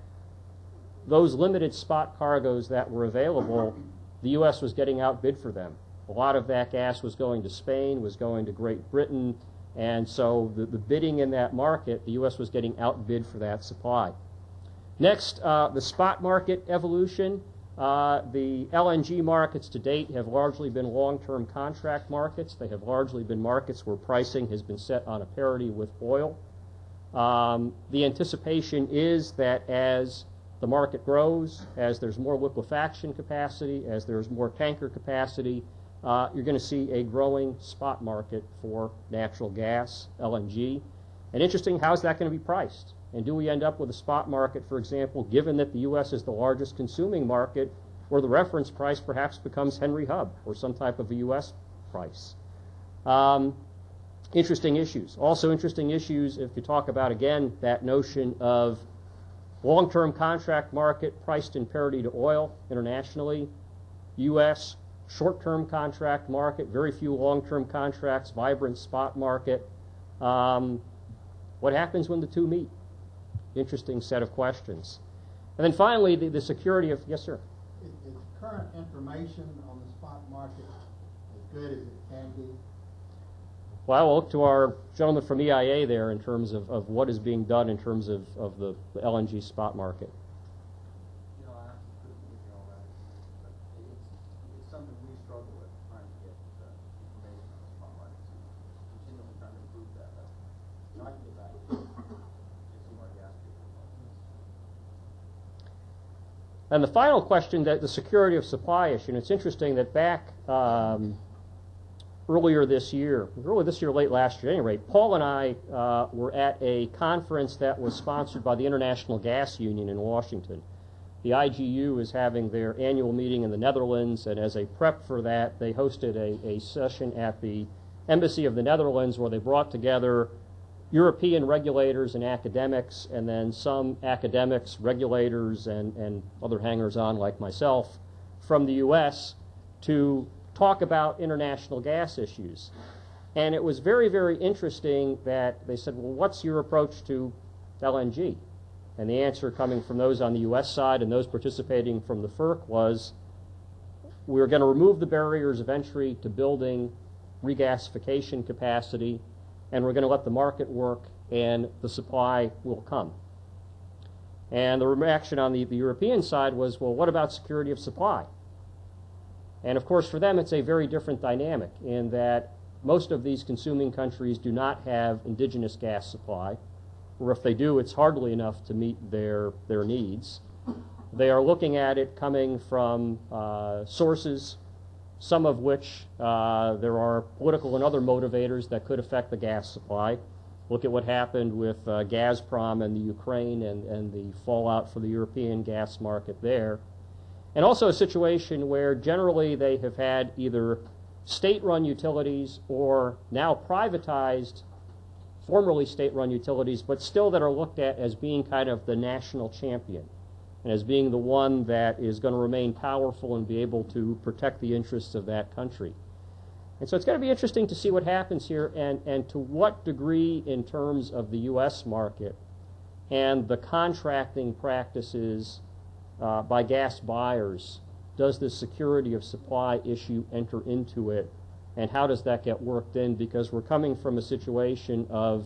those limited spot cargoes that were available, the U S was getting outbid for them. A lot of that gas was going to Spain, was going to Great Britain, and so the, the bidding in that market, the U S was getting outbid for that supply. Next, uh, the spot market evolution. Uh, the L N G markets to date have largely been long-term contract markets. They have largely been markets where pricing has been set on a parity with oil. Um, the anticipation is that as the market grows, as there's more liquefaction capacity, as there's more tanker capacity, uh, you're going to see a growing spot market for natural gas, L N G. And interesting, how is that going to be priced? And do we end up with a spot market, for example, given that the U S is the largest consuming market, where the reference price perhaps becomes Henry Hub or some type of a U S price? Um, interesting issues. Also interesting issues if you talk about, again, that notion of long-term contract market priced in parity to oil internationally, U S short-term contract market, very few long-term contracts, vibrant spot market. Um, what happens when the two meet? Interesting set of questions. And then finally, the, the security of, yes, sir? Is, is current information on the spot market as good as it can be? Well, I will look to our gentleman from E I A there in terms of, of what is being done in terms of, of the, the L N G spot market. You know, I have to agree with you on that, but it's, it's something we struggle with, trying to get uh, information on the spot market. Continually trying to improve that. You know, I can get back to get some more gas people. And the final question, that the security of supply issue, and it's interesting that back um, earlier this year, earlier this year, late last year, at any rate, Paul and I uh, were at a conference that was sponsored by the International Gas Union in Washington. The I G U is having their annual meeting in the Netherlands, and as a prep for that, they hosted a, a session at the Embassy of the Netherlands where they brought together European regulators and academics, and then some academics, regulators, and, and other hangers-on like myself from the U S to talk about international gas issues. And it was very, very interesting that they said, well, what's your approach to L N G? And the answer coming from those on the U S side and those participating from the F E R C was, we're going to remove the barriers of entry to building regasification capacity, and we're going to let the market work, and the supply will come. And the reaction on the, the European side was, well, what about security of supply? And of course, for them, it's a very different dynamic in that most of these consuming countries do not have indigenous gas supply, or if they do, it's hardly enough to meet their, their needs. They are looking at it coming from uh, sources, some of which uh, there are political and other motivators that could affect the gas supply. Look at what happened with uh, Gazprom and the Ukraine and, and the fallout for the European gas market there. And also a situation where generally they have had either state-run utilities or now privatized, formerly state-run utilities, but still that are looked at as being kind of the national champion and as being the one that is going to remain powerful and be able to protect the interests of that country. And so it's going to be interesting to see what happens here and, and to what degree in terms of the U S market and the contracting practices uh, by gas buyers does the security of supply issue enter into it, and how does that get worked in? Because we're coming from a situation of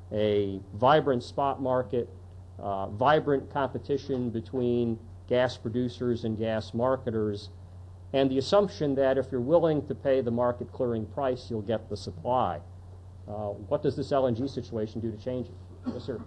a vibrant spot market, uh, vibrant competition between gas producers and gas marketers, and the assumption that if you're willing to pay the market clearing price, you'll get the supply. Uh, what does this L N G situation do to change it? Yes, sir.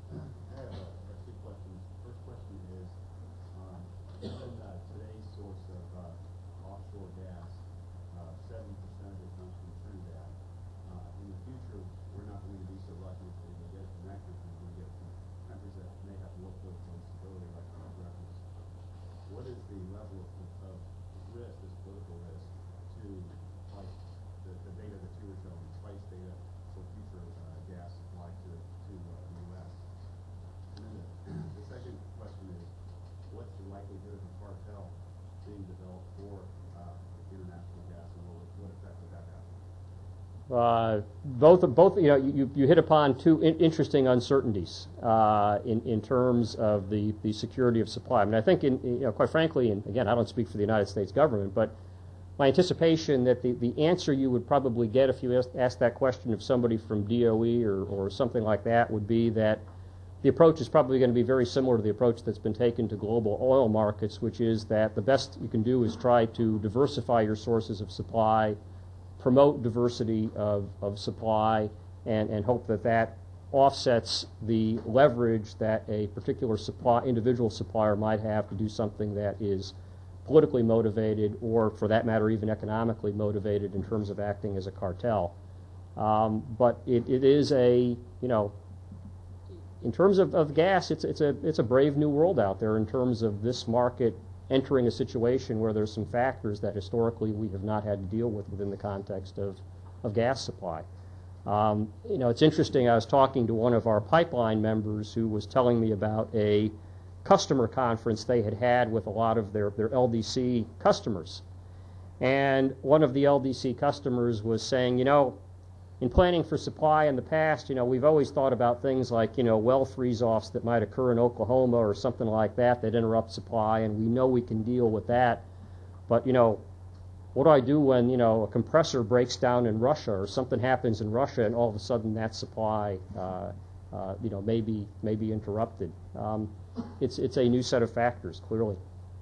I have uh, two questions. First question is, um, given uh, today's source of uh, offshore gas, uh, seventy percent of it comes from Trinidad. Uh, in the future, we're not going to be so lucky if we get connected. We're going to get from countries that may have more political instability, like our reference. What is the level of, of risk, this political risk, to like the, the data that you were showing, price data for future uh, gas supply to, to uh, the U S? And then the, the second question is, what's the likelihood of a cartel being developed for uh, international gas, and what, what effect would that have? Uh, both, both, you know, you, you hit upon two in, interesting uncertainties uh, in, in terms of the, the security of supply. I mean, I think, in, you know, quite frankly, and again, I don't speak for the United States government, but my anticipation that the, the answer you would probably get if you asked, asked that question of somebody from D O E or, or something like that would be that the approach is probably going to be very similar to the approach that's been taken to global oil markets, which is that the best you can do is try to diversify your sources of supply, promote diversity of, of supply, and, and hope that that offsets the leverage that a particular supply, individual supplier might have to do something that is politically motivated, or for that matter even economically motivated in terms of acting as a cartel. Um, but it, it is a, you know, in terms of, of gas, it's, it's, a, it's a brave new world out there in terms of this market entering a situation where there's some factors that historically we have not had to deal with within the context of, of gas supply. Um, you know, it's interesting, I was talking to one of our pipeline members who was telling me about a customer conference they had had with a lot of their, their L D C customers. And one of the L D C customers was saying, you know, in planning for supply in the past, you know, we've always thought about things like, you know, well freeze-offs that might occur in Oklahoma or something like that that interrupt supply, and we know we can deal with that. But, you know, what do I do when, you know, a compressor breaks down in Russia or something happens in Russia and all of a sudden that supply, uh, uh, you know, may be, may be interrupted? Um, it's, it's a new set of factors, clearly.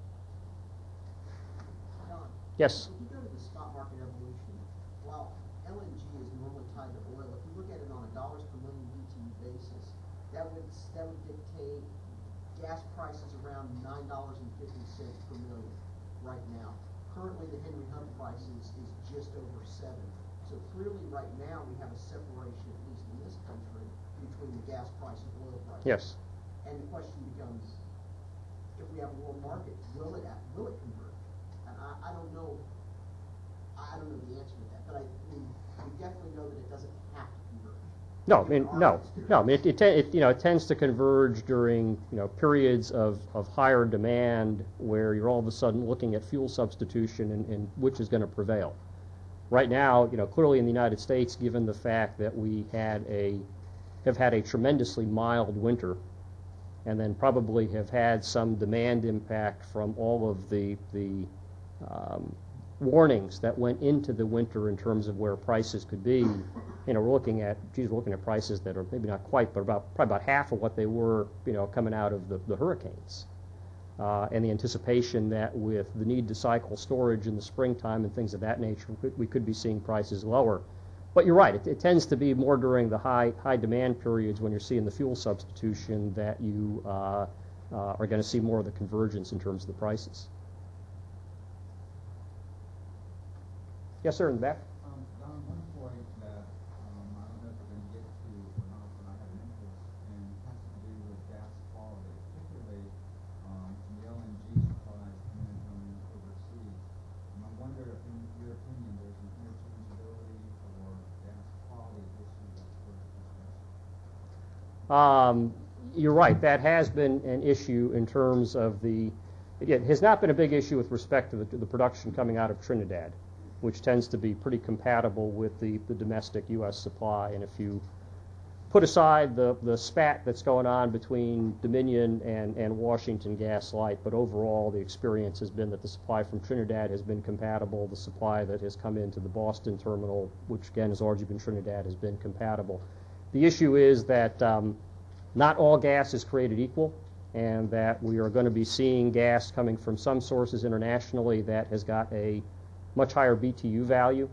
Don, Yes? if you go to the spot market evolution, while L N G is normally tied to oil, if you look at it on a dollars per million B T U basis, that would, that would dictate gas prices around nine dollars and fifty cents per million right now. Currently, the Henry Hub price is, is just over seven. So clearly, right now, we have a separation, at least in this country, between the gas price and oil price. Yes. And the question becomes, if we have a world market, will it act, will it converge? And I, I don't know, I don't know the answer to that, but I, we, we definitely know that it doesn't have to converge. No, I mean, no, no. I mean, it, it, te- it, you know, it tends to converge during, you know, periods of, of higher demand where you're all of a sudden looking at fuel substitution and, and which is going to prevail. Right now, you know, clearly in the United States, given the fact that we had a have had a tremendously mild winter, and then probably have had some demand impact from all of the, the um, warnings that went into the winter in terms of where prices could be. You know, we're looking at, geez, we're looking at prices that are maybe not quite, but about probably about half of what they were, you know, coming out of the, the hurricanes. Uh, and the anticipation that with the need to cycle storage in the springtime and things of that nature, we could, we could be seeing prices lower. But you're right, it, it tends to be more during the high high demand periods when you're seeing the fuel substitution that you uh, uh, are going to see more of the convergence in terms of the prices. Yes, sir, in the back. Um, Don, one point that um, I don't know if we're going to get to or not, but I have an interest in has to do with gas quality, particularly um, from the L N G supplies coming in from overseas. And I wonder if, in your opinion, there's an interchangeability or gas quality issue that's worth discussing. Um, you're right. That has been an issue in terms of the. It has not been a big issue with respect to the, to the production coming out of Trinidad, which tends to be pretty compatible with the, the domestic U S supply. And if you put aside the, the spat that's going on between Dominion and, and Washington Gas Light, but overall the experience has been that the supply from Trinidad has been compatible. The supply that has come into the Boston terminal, which again has largely been Trinidad, has been compatible. The issue is that um, not all gas is created equal, and that we are going to be seeing gas coming from some sources internationally that has got a much higher B T U value,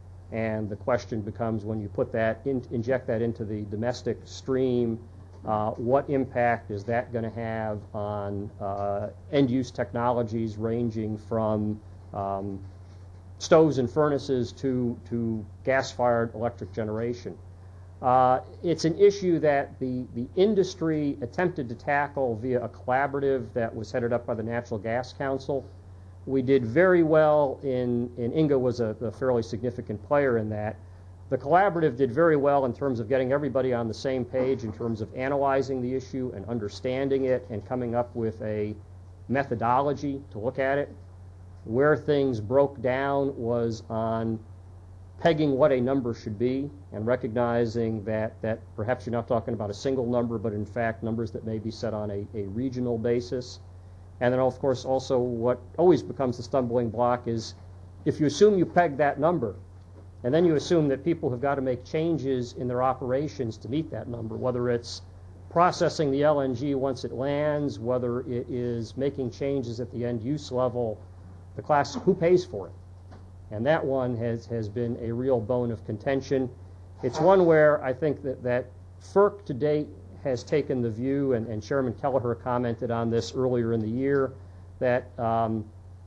and the question becomes, when you put that in, inject that into the domestic stream, uh, what impact is that going to have on uh, end-use technologies ranging from um, stoves and furnaces to, to gas-fired electric generation. Uh, it's an issue that the, the industry attempted to tackle via a collaborative that was headed up by the Natural Gas Council. We did very well in, in INGA was a, a fairly significant player in that. The collaborative did very well in terms of getting everybody on the same page in terms of analyzing the issue and understanding it and coming up with a methodology to look at it. Where things broke down was on pegging what a number should be and recognizing that, that perhaps you're not talking about a single number, but in fact numbers that may be set on a, a regional basis. And then, of course, also what always becomes the stumbling block is if you assume you peg that number, and then you assume that people have got to make changes in their operations to meet that number, whether it's processing the L N G once it lands, whether it is making changes at the end-use level, the class, who pays for it? And that one has, has been a real bone of contention. It's one where I think that, that FERC to date has taken the view, and, and Chairman Kelleher commented on this earlier in the year, that um,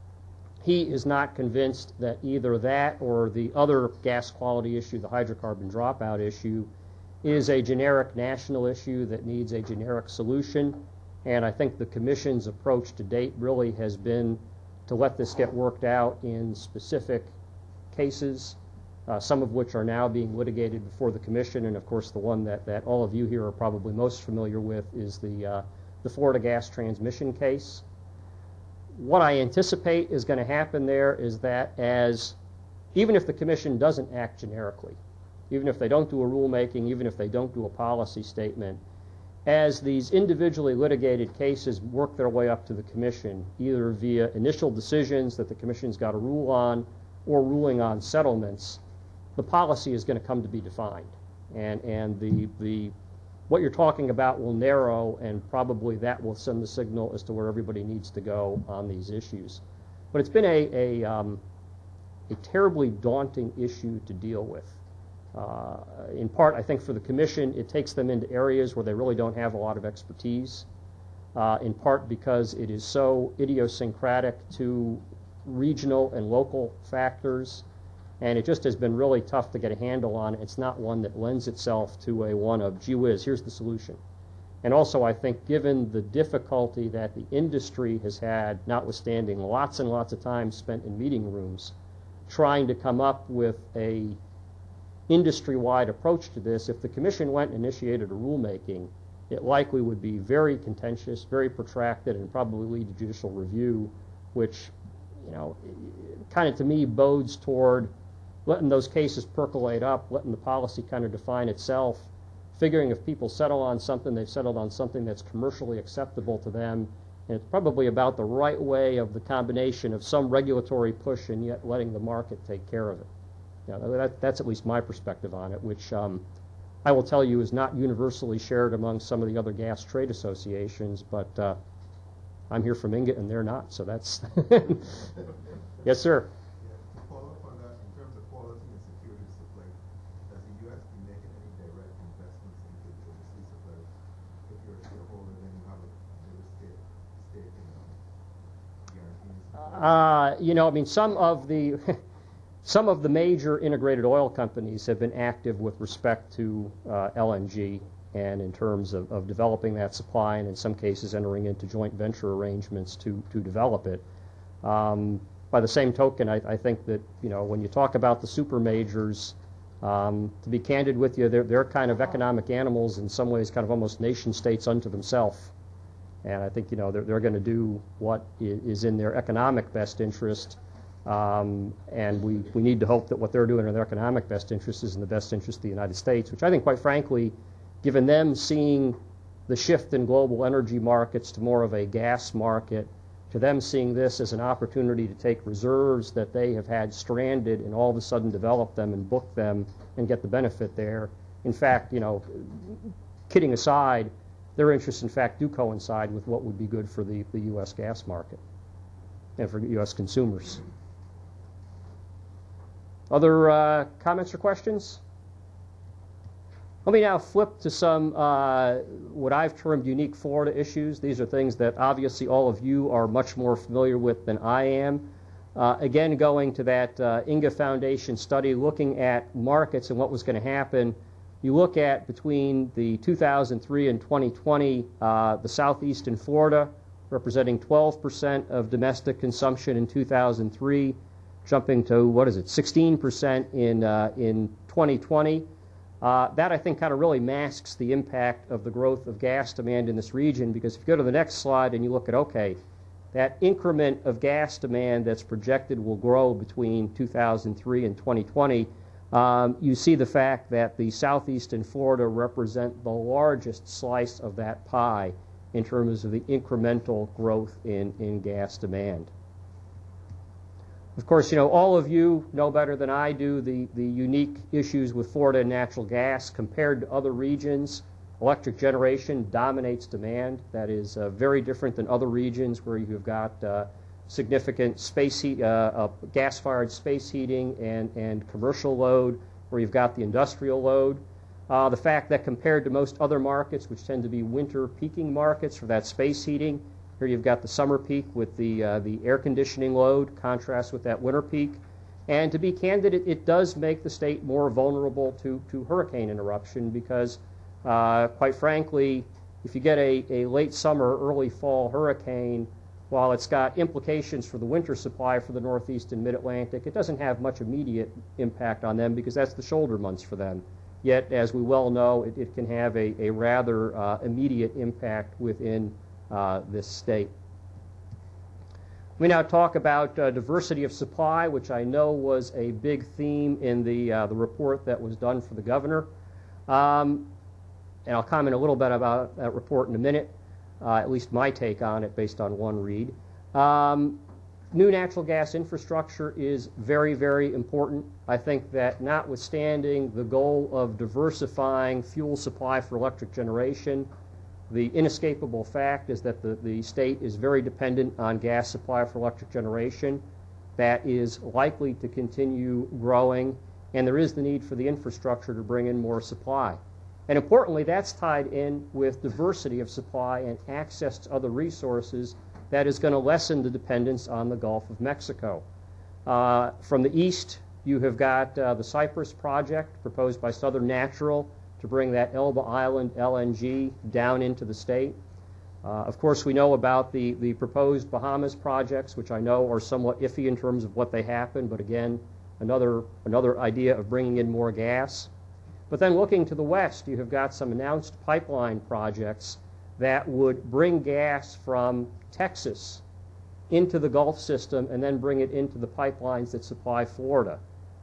he is not convinced that either that or the other gas quality issue, the hydrocarbon dropout issue, is a generic national issue that needs a generic solution. And I think the Commission's approach to date really has been to let this get worked out in specific cases, Uh, some of which are now being litigated before the Commission, and of course the one that, that all of you here are probably most familiar with is the, uh, the Florida gas transmission case. What I anticipate is going to happen there is that as, even if the Commission doesn't act generically, even if they don't do a rulemaking, even if they don't do a policy statement, as these individually litigated cases work their way up to the Commission, either via initial decisions that the Commission's got to rule on or ruling on settlements, the policy is going to come to be defined, and and the the what you're talking about will narrow, and probably that will send the signal as to where everybody needs to go on these issues. But it's been a a, um, a terribly daunting issue to deal with. Uh, in part, I think for the Commission, it takes them into areas where they really don't have a lot of expertise. Uh, in part because it is so idiosyncratic to regional and local factors. And it just has been really tough to get a handle on. It's not one that lends itself to a one of, gee whiz, here's the solution. And also, I think, given the difficulty that the industry has had, notwithstanding lots and lots of time spent in meeting rooms, trying to come up with a industry-wide approach to this, if the Commission went and initiated a rulemaking, it likely would be very contentious, very protracted, and probably lead to judicial review, which, you know, kind of to me bodes toward letting those cases percolate up, letting the policy kind of define itself, figuring if people settle on something, they've settled on something that's commercially acceptable to them. And it's probably about the right way of the combination of some regulatory push and yet letting the market take care of it. You know, that, that's at least my perspective on it, which um, I will tell you is not universally shared among some of the other gas trade associations, but uh, I'm here from Inget and they're not, so that's... Yes, sir. Yeah, to follow up on that, in terms of quality and security of supply, does the U S be making any direct investments into the overseas supply? If you're a shareholder, then you have a bigger stake, stake in um, guaranteeing supply? Uh, you know, I mean, some of the some of the major integrated oil companies have been active with respect to uh, L N G and in terms of, of developing that supply, and in some cases entering into joint venture arrangements to to develop it. Um, by the same token, I, I think that, you know, when you talk about the super majors, um, to be candid with you, they're they're kind of economic animals in some ways, kind of almost nation states unto themselves. And I think, you know, they're, they're going to do what is in their economic best interest. Um, and we, we need to hope that what they're doing in their economic best interest is in the best interest of the United States, which I think, quite frankly, given them seeing the shift in global energy markets to more of a gas market, to them seeing this as an opportunity to take reserves that they have had stranded and all of a sudden develop them and book them and get the benefit there. In fact, you know, kidding aside, their interests, in fact, do coincide with what would be good for the, the U S gas market and for U S consumers. Other uh, comments or questions? Let me now flip to some uh, what I've termed unique Florida issues. These are things that obviously all of you are much more familiar with than I am. Uh, again, going to that uh, Inga Foundation study looking at markets and what was going to happen. You look at between the two thousand three and twenty twenty, uh, the southeastern Florida representing twelve percent of domestic consumption in two thousand three, jumping to, what is it, sixteen percent in, uh, in twenty twenty. Uh, that, I think, kind of really masks the impact of the growth of gas demand in this region, because if you go to the next slide and you look at, okay, that increment of gas demand that's projected will grow between two thousand three and twenty twenty, um, you see the fact that the southeastern Florida represent the largest slice of that pie in terms of the incremental growth in, in gas demand. Of course, you know, all of you know better than I do the, the unique issues with Florida and natural gas compared to other regions. Electric generation dominates demand. That is uh, very different than other regions where you've got uh, significant space heat, uh, uh, gas-fired space heating and, and commercial load, where you've got the industrial load. Uh, the fact that compared to most other markets, which tend to be winter peaking markets for that space heating, here you've got the summer peak with the, uh, the air conditioning load, contrast with that winter peak. And to be candid, it, it does make the state more vulnerable to, to hurricane interruption because, uh, quite frankly, if you get a, a late summer, early fall hurricane, while it's got implications for the winter supply for the Northeast and Mid-Atlantic, it doesn't have much immediate impact on them because that's the shoulder months for them. Yet, as we well know, it, it can have a, a rather uh, immediate impact within Uh, this state. We now talk about uh, diversity of supply, which I know was a big theme in the, uh, the report that was done for the governor. Um, and I'll comment a little bit about that report in a minute, uh, at least my take on it based on one read. Um, new natural gas infrastructure is very, very important. I think that notwithstanding the goal of diversifying fuel supply for electric generation, the inescapable fact is that the, the state is very dependent on gas supply for electric generation. That is likely to continue growing, and there is the need for the infrastructure to bring in more supply. And importantly, that's tied in with diversity of supply and access to other resources that is going to lessen the dependence on the Gulf of Mexico. Uh, from the east, you have got uh, the Cypress project proposed by Southern Natural to bring that Elba Island L N G down into the state. Uh, of course, we know about the, the proposed Bahamas projects, which I know are somewhat iffy in terms of what they happen, but again, another, another idea of bringing in more gas. But then looking to the west, you have got some announced pipeline projects that would bring gas from Texas into the Gulf system and then bring it into the pipelines that supply Florida.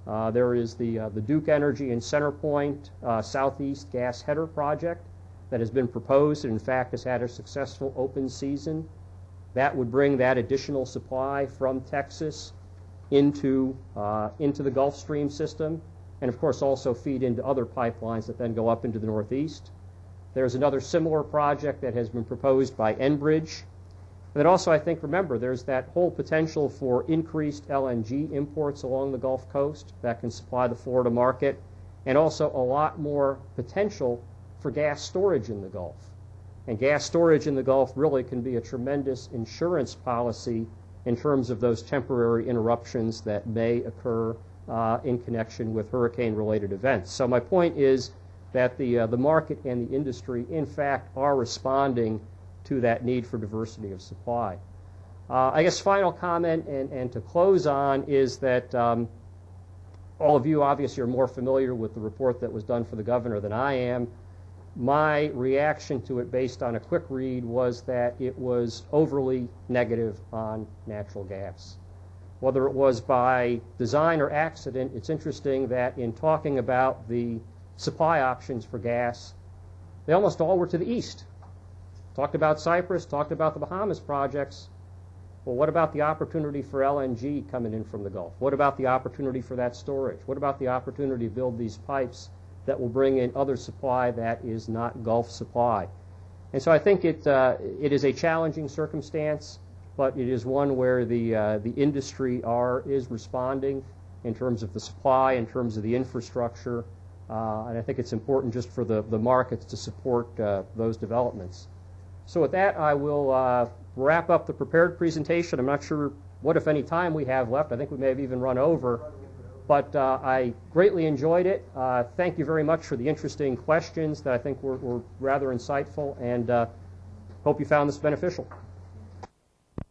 Uh, there is the, uh, the Duke Energy and Centerpoint uh, Southeast Gas Header project that has been proposed and in fact has had a successful open season. That would bring that additional supply from Texas into, uh, into the Gulf Stream system, and of course also feed into other pipelines that then go up into the Northeast. There's another similar project that has been proposed by Enbridge. And then also, I think, remember, there's that whole potential for increased L N G imports along the Gulf Coast that can supply the Florida market, and also a lot more potential for gas storage in the Gulf. And gas storage in the Gulf really can be a tremendous insurance policy in terms of those temporary interruptions that may occur uh, in connection with hurricane-related events. So my point is that the, uh, the market and the industry, in fact, are responding to that need for diversity of supply. Uh, I guess final comment and, and to close on is that um, all of you obviously are more familiar with the report that was done for the governor than I am. My reaction to it based on a quick read was that it was overly negative on natural gas. Whether it was by design or accident, it's interesting that in talking about the supply options for gas, they almost all were to the east. Talked about Cyprus, talked about the Bahamas projects. Well, what about the opportunity for L N G coming in from the Gulf? What about the opportunity for that storage? What about the opportunity to build these pipes that will bring in other supply that is not Gulf supply? And so I think it, uh, it is a challenging circumstance, but it is one where the, uh, the industry are, is responding in terms of the supply, in terms of the infrastructure, uh, and I think it's important just for the, the markets to support uh, those developments. So with that, I will uh, wrap up the prepared presentation. I'm not sure what, if any, time we have left. I think we may have even run over. But uh, I greatly enjoyed it. Uh, thank you very much for the interesting questions that I think were, were rather insightful, and uh, hope you found this beneficial.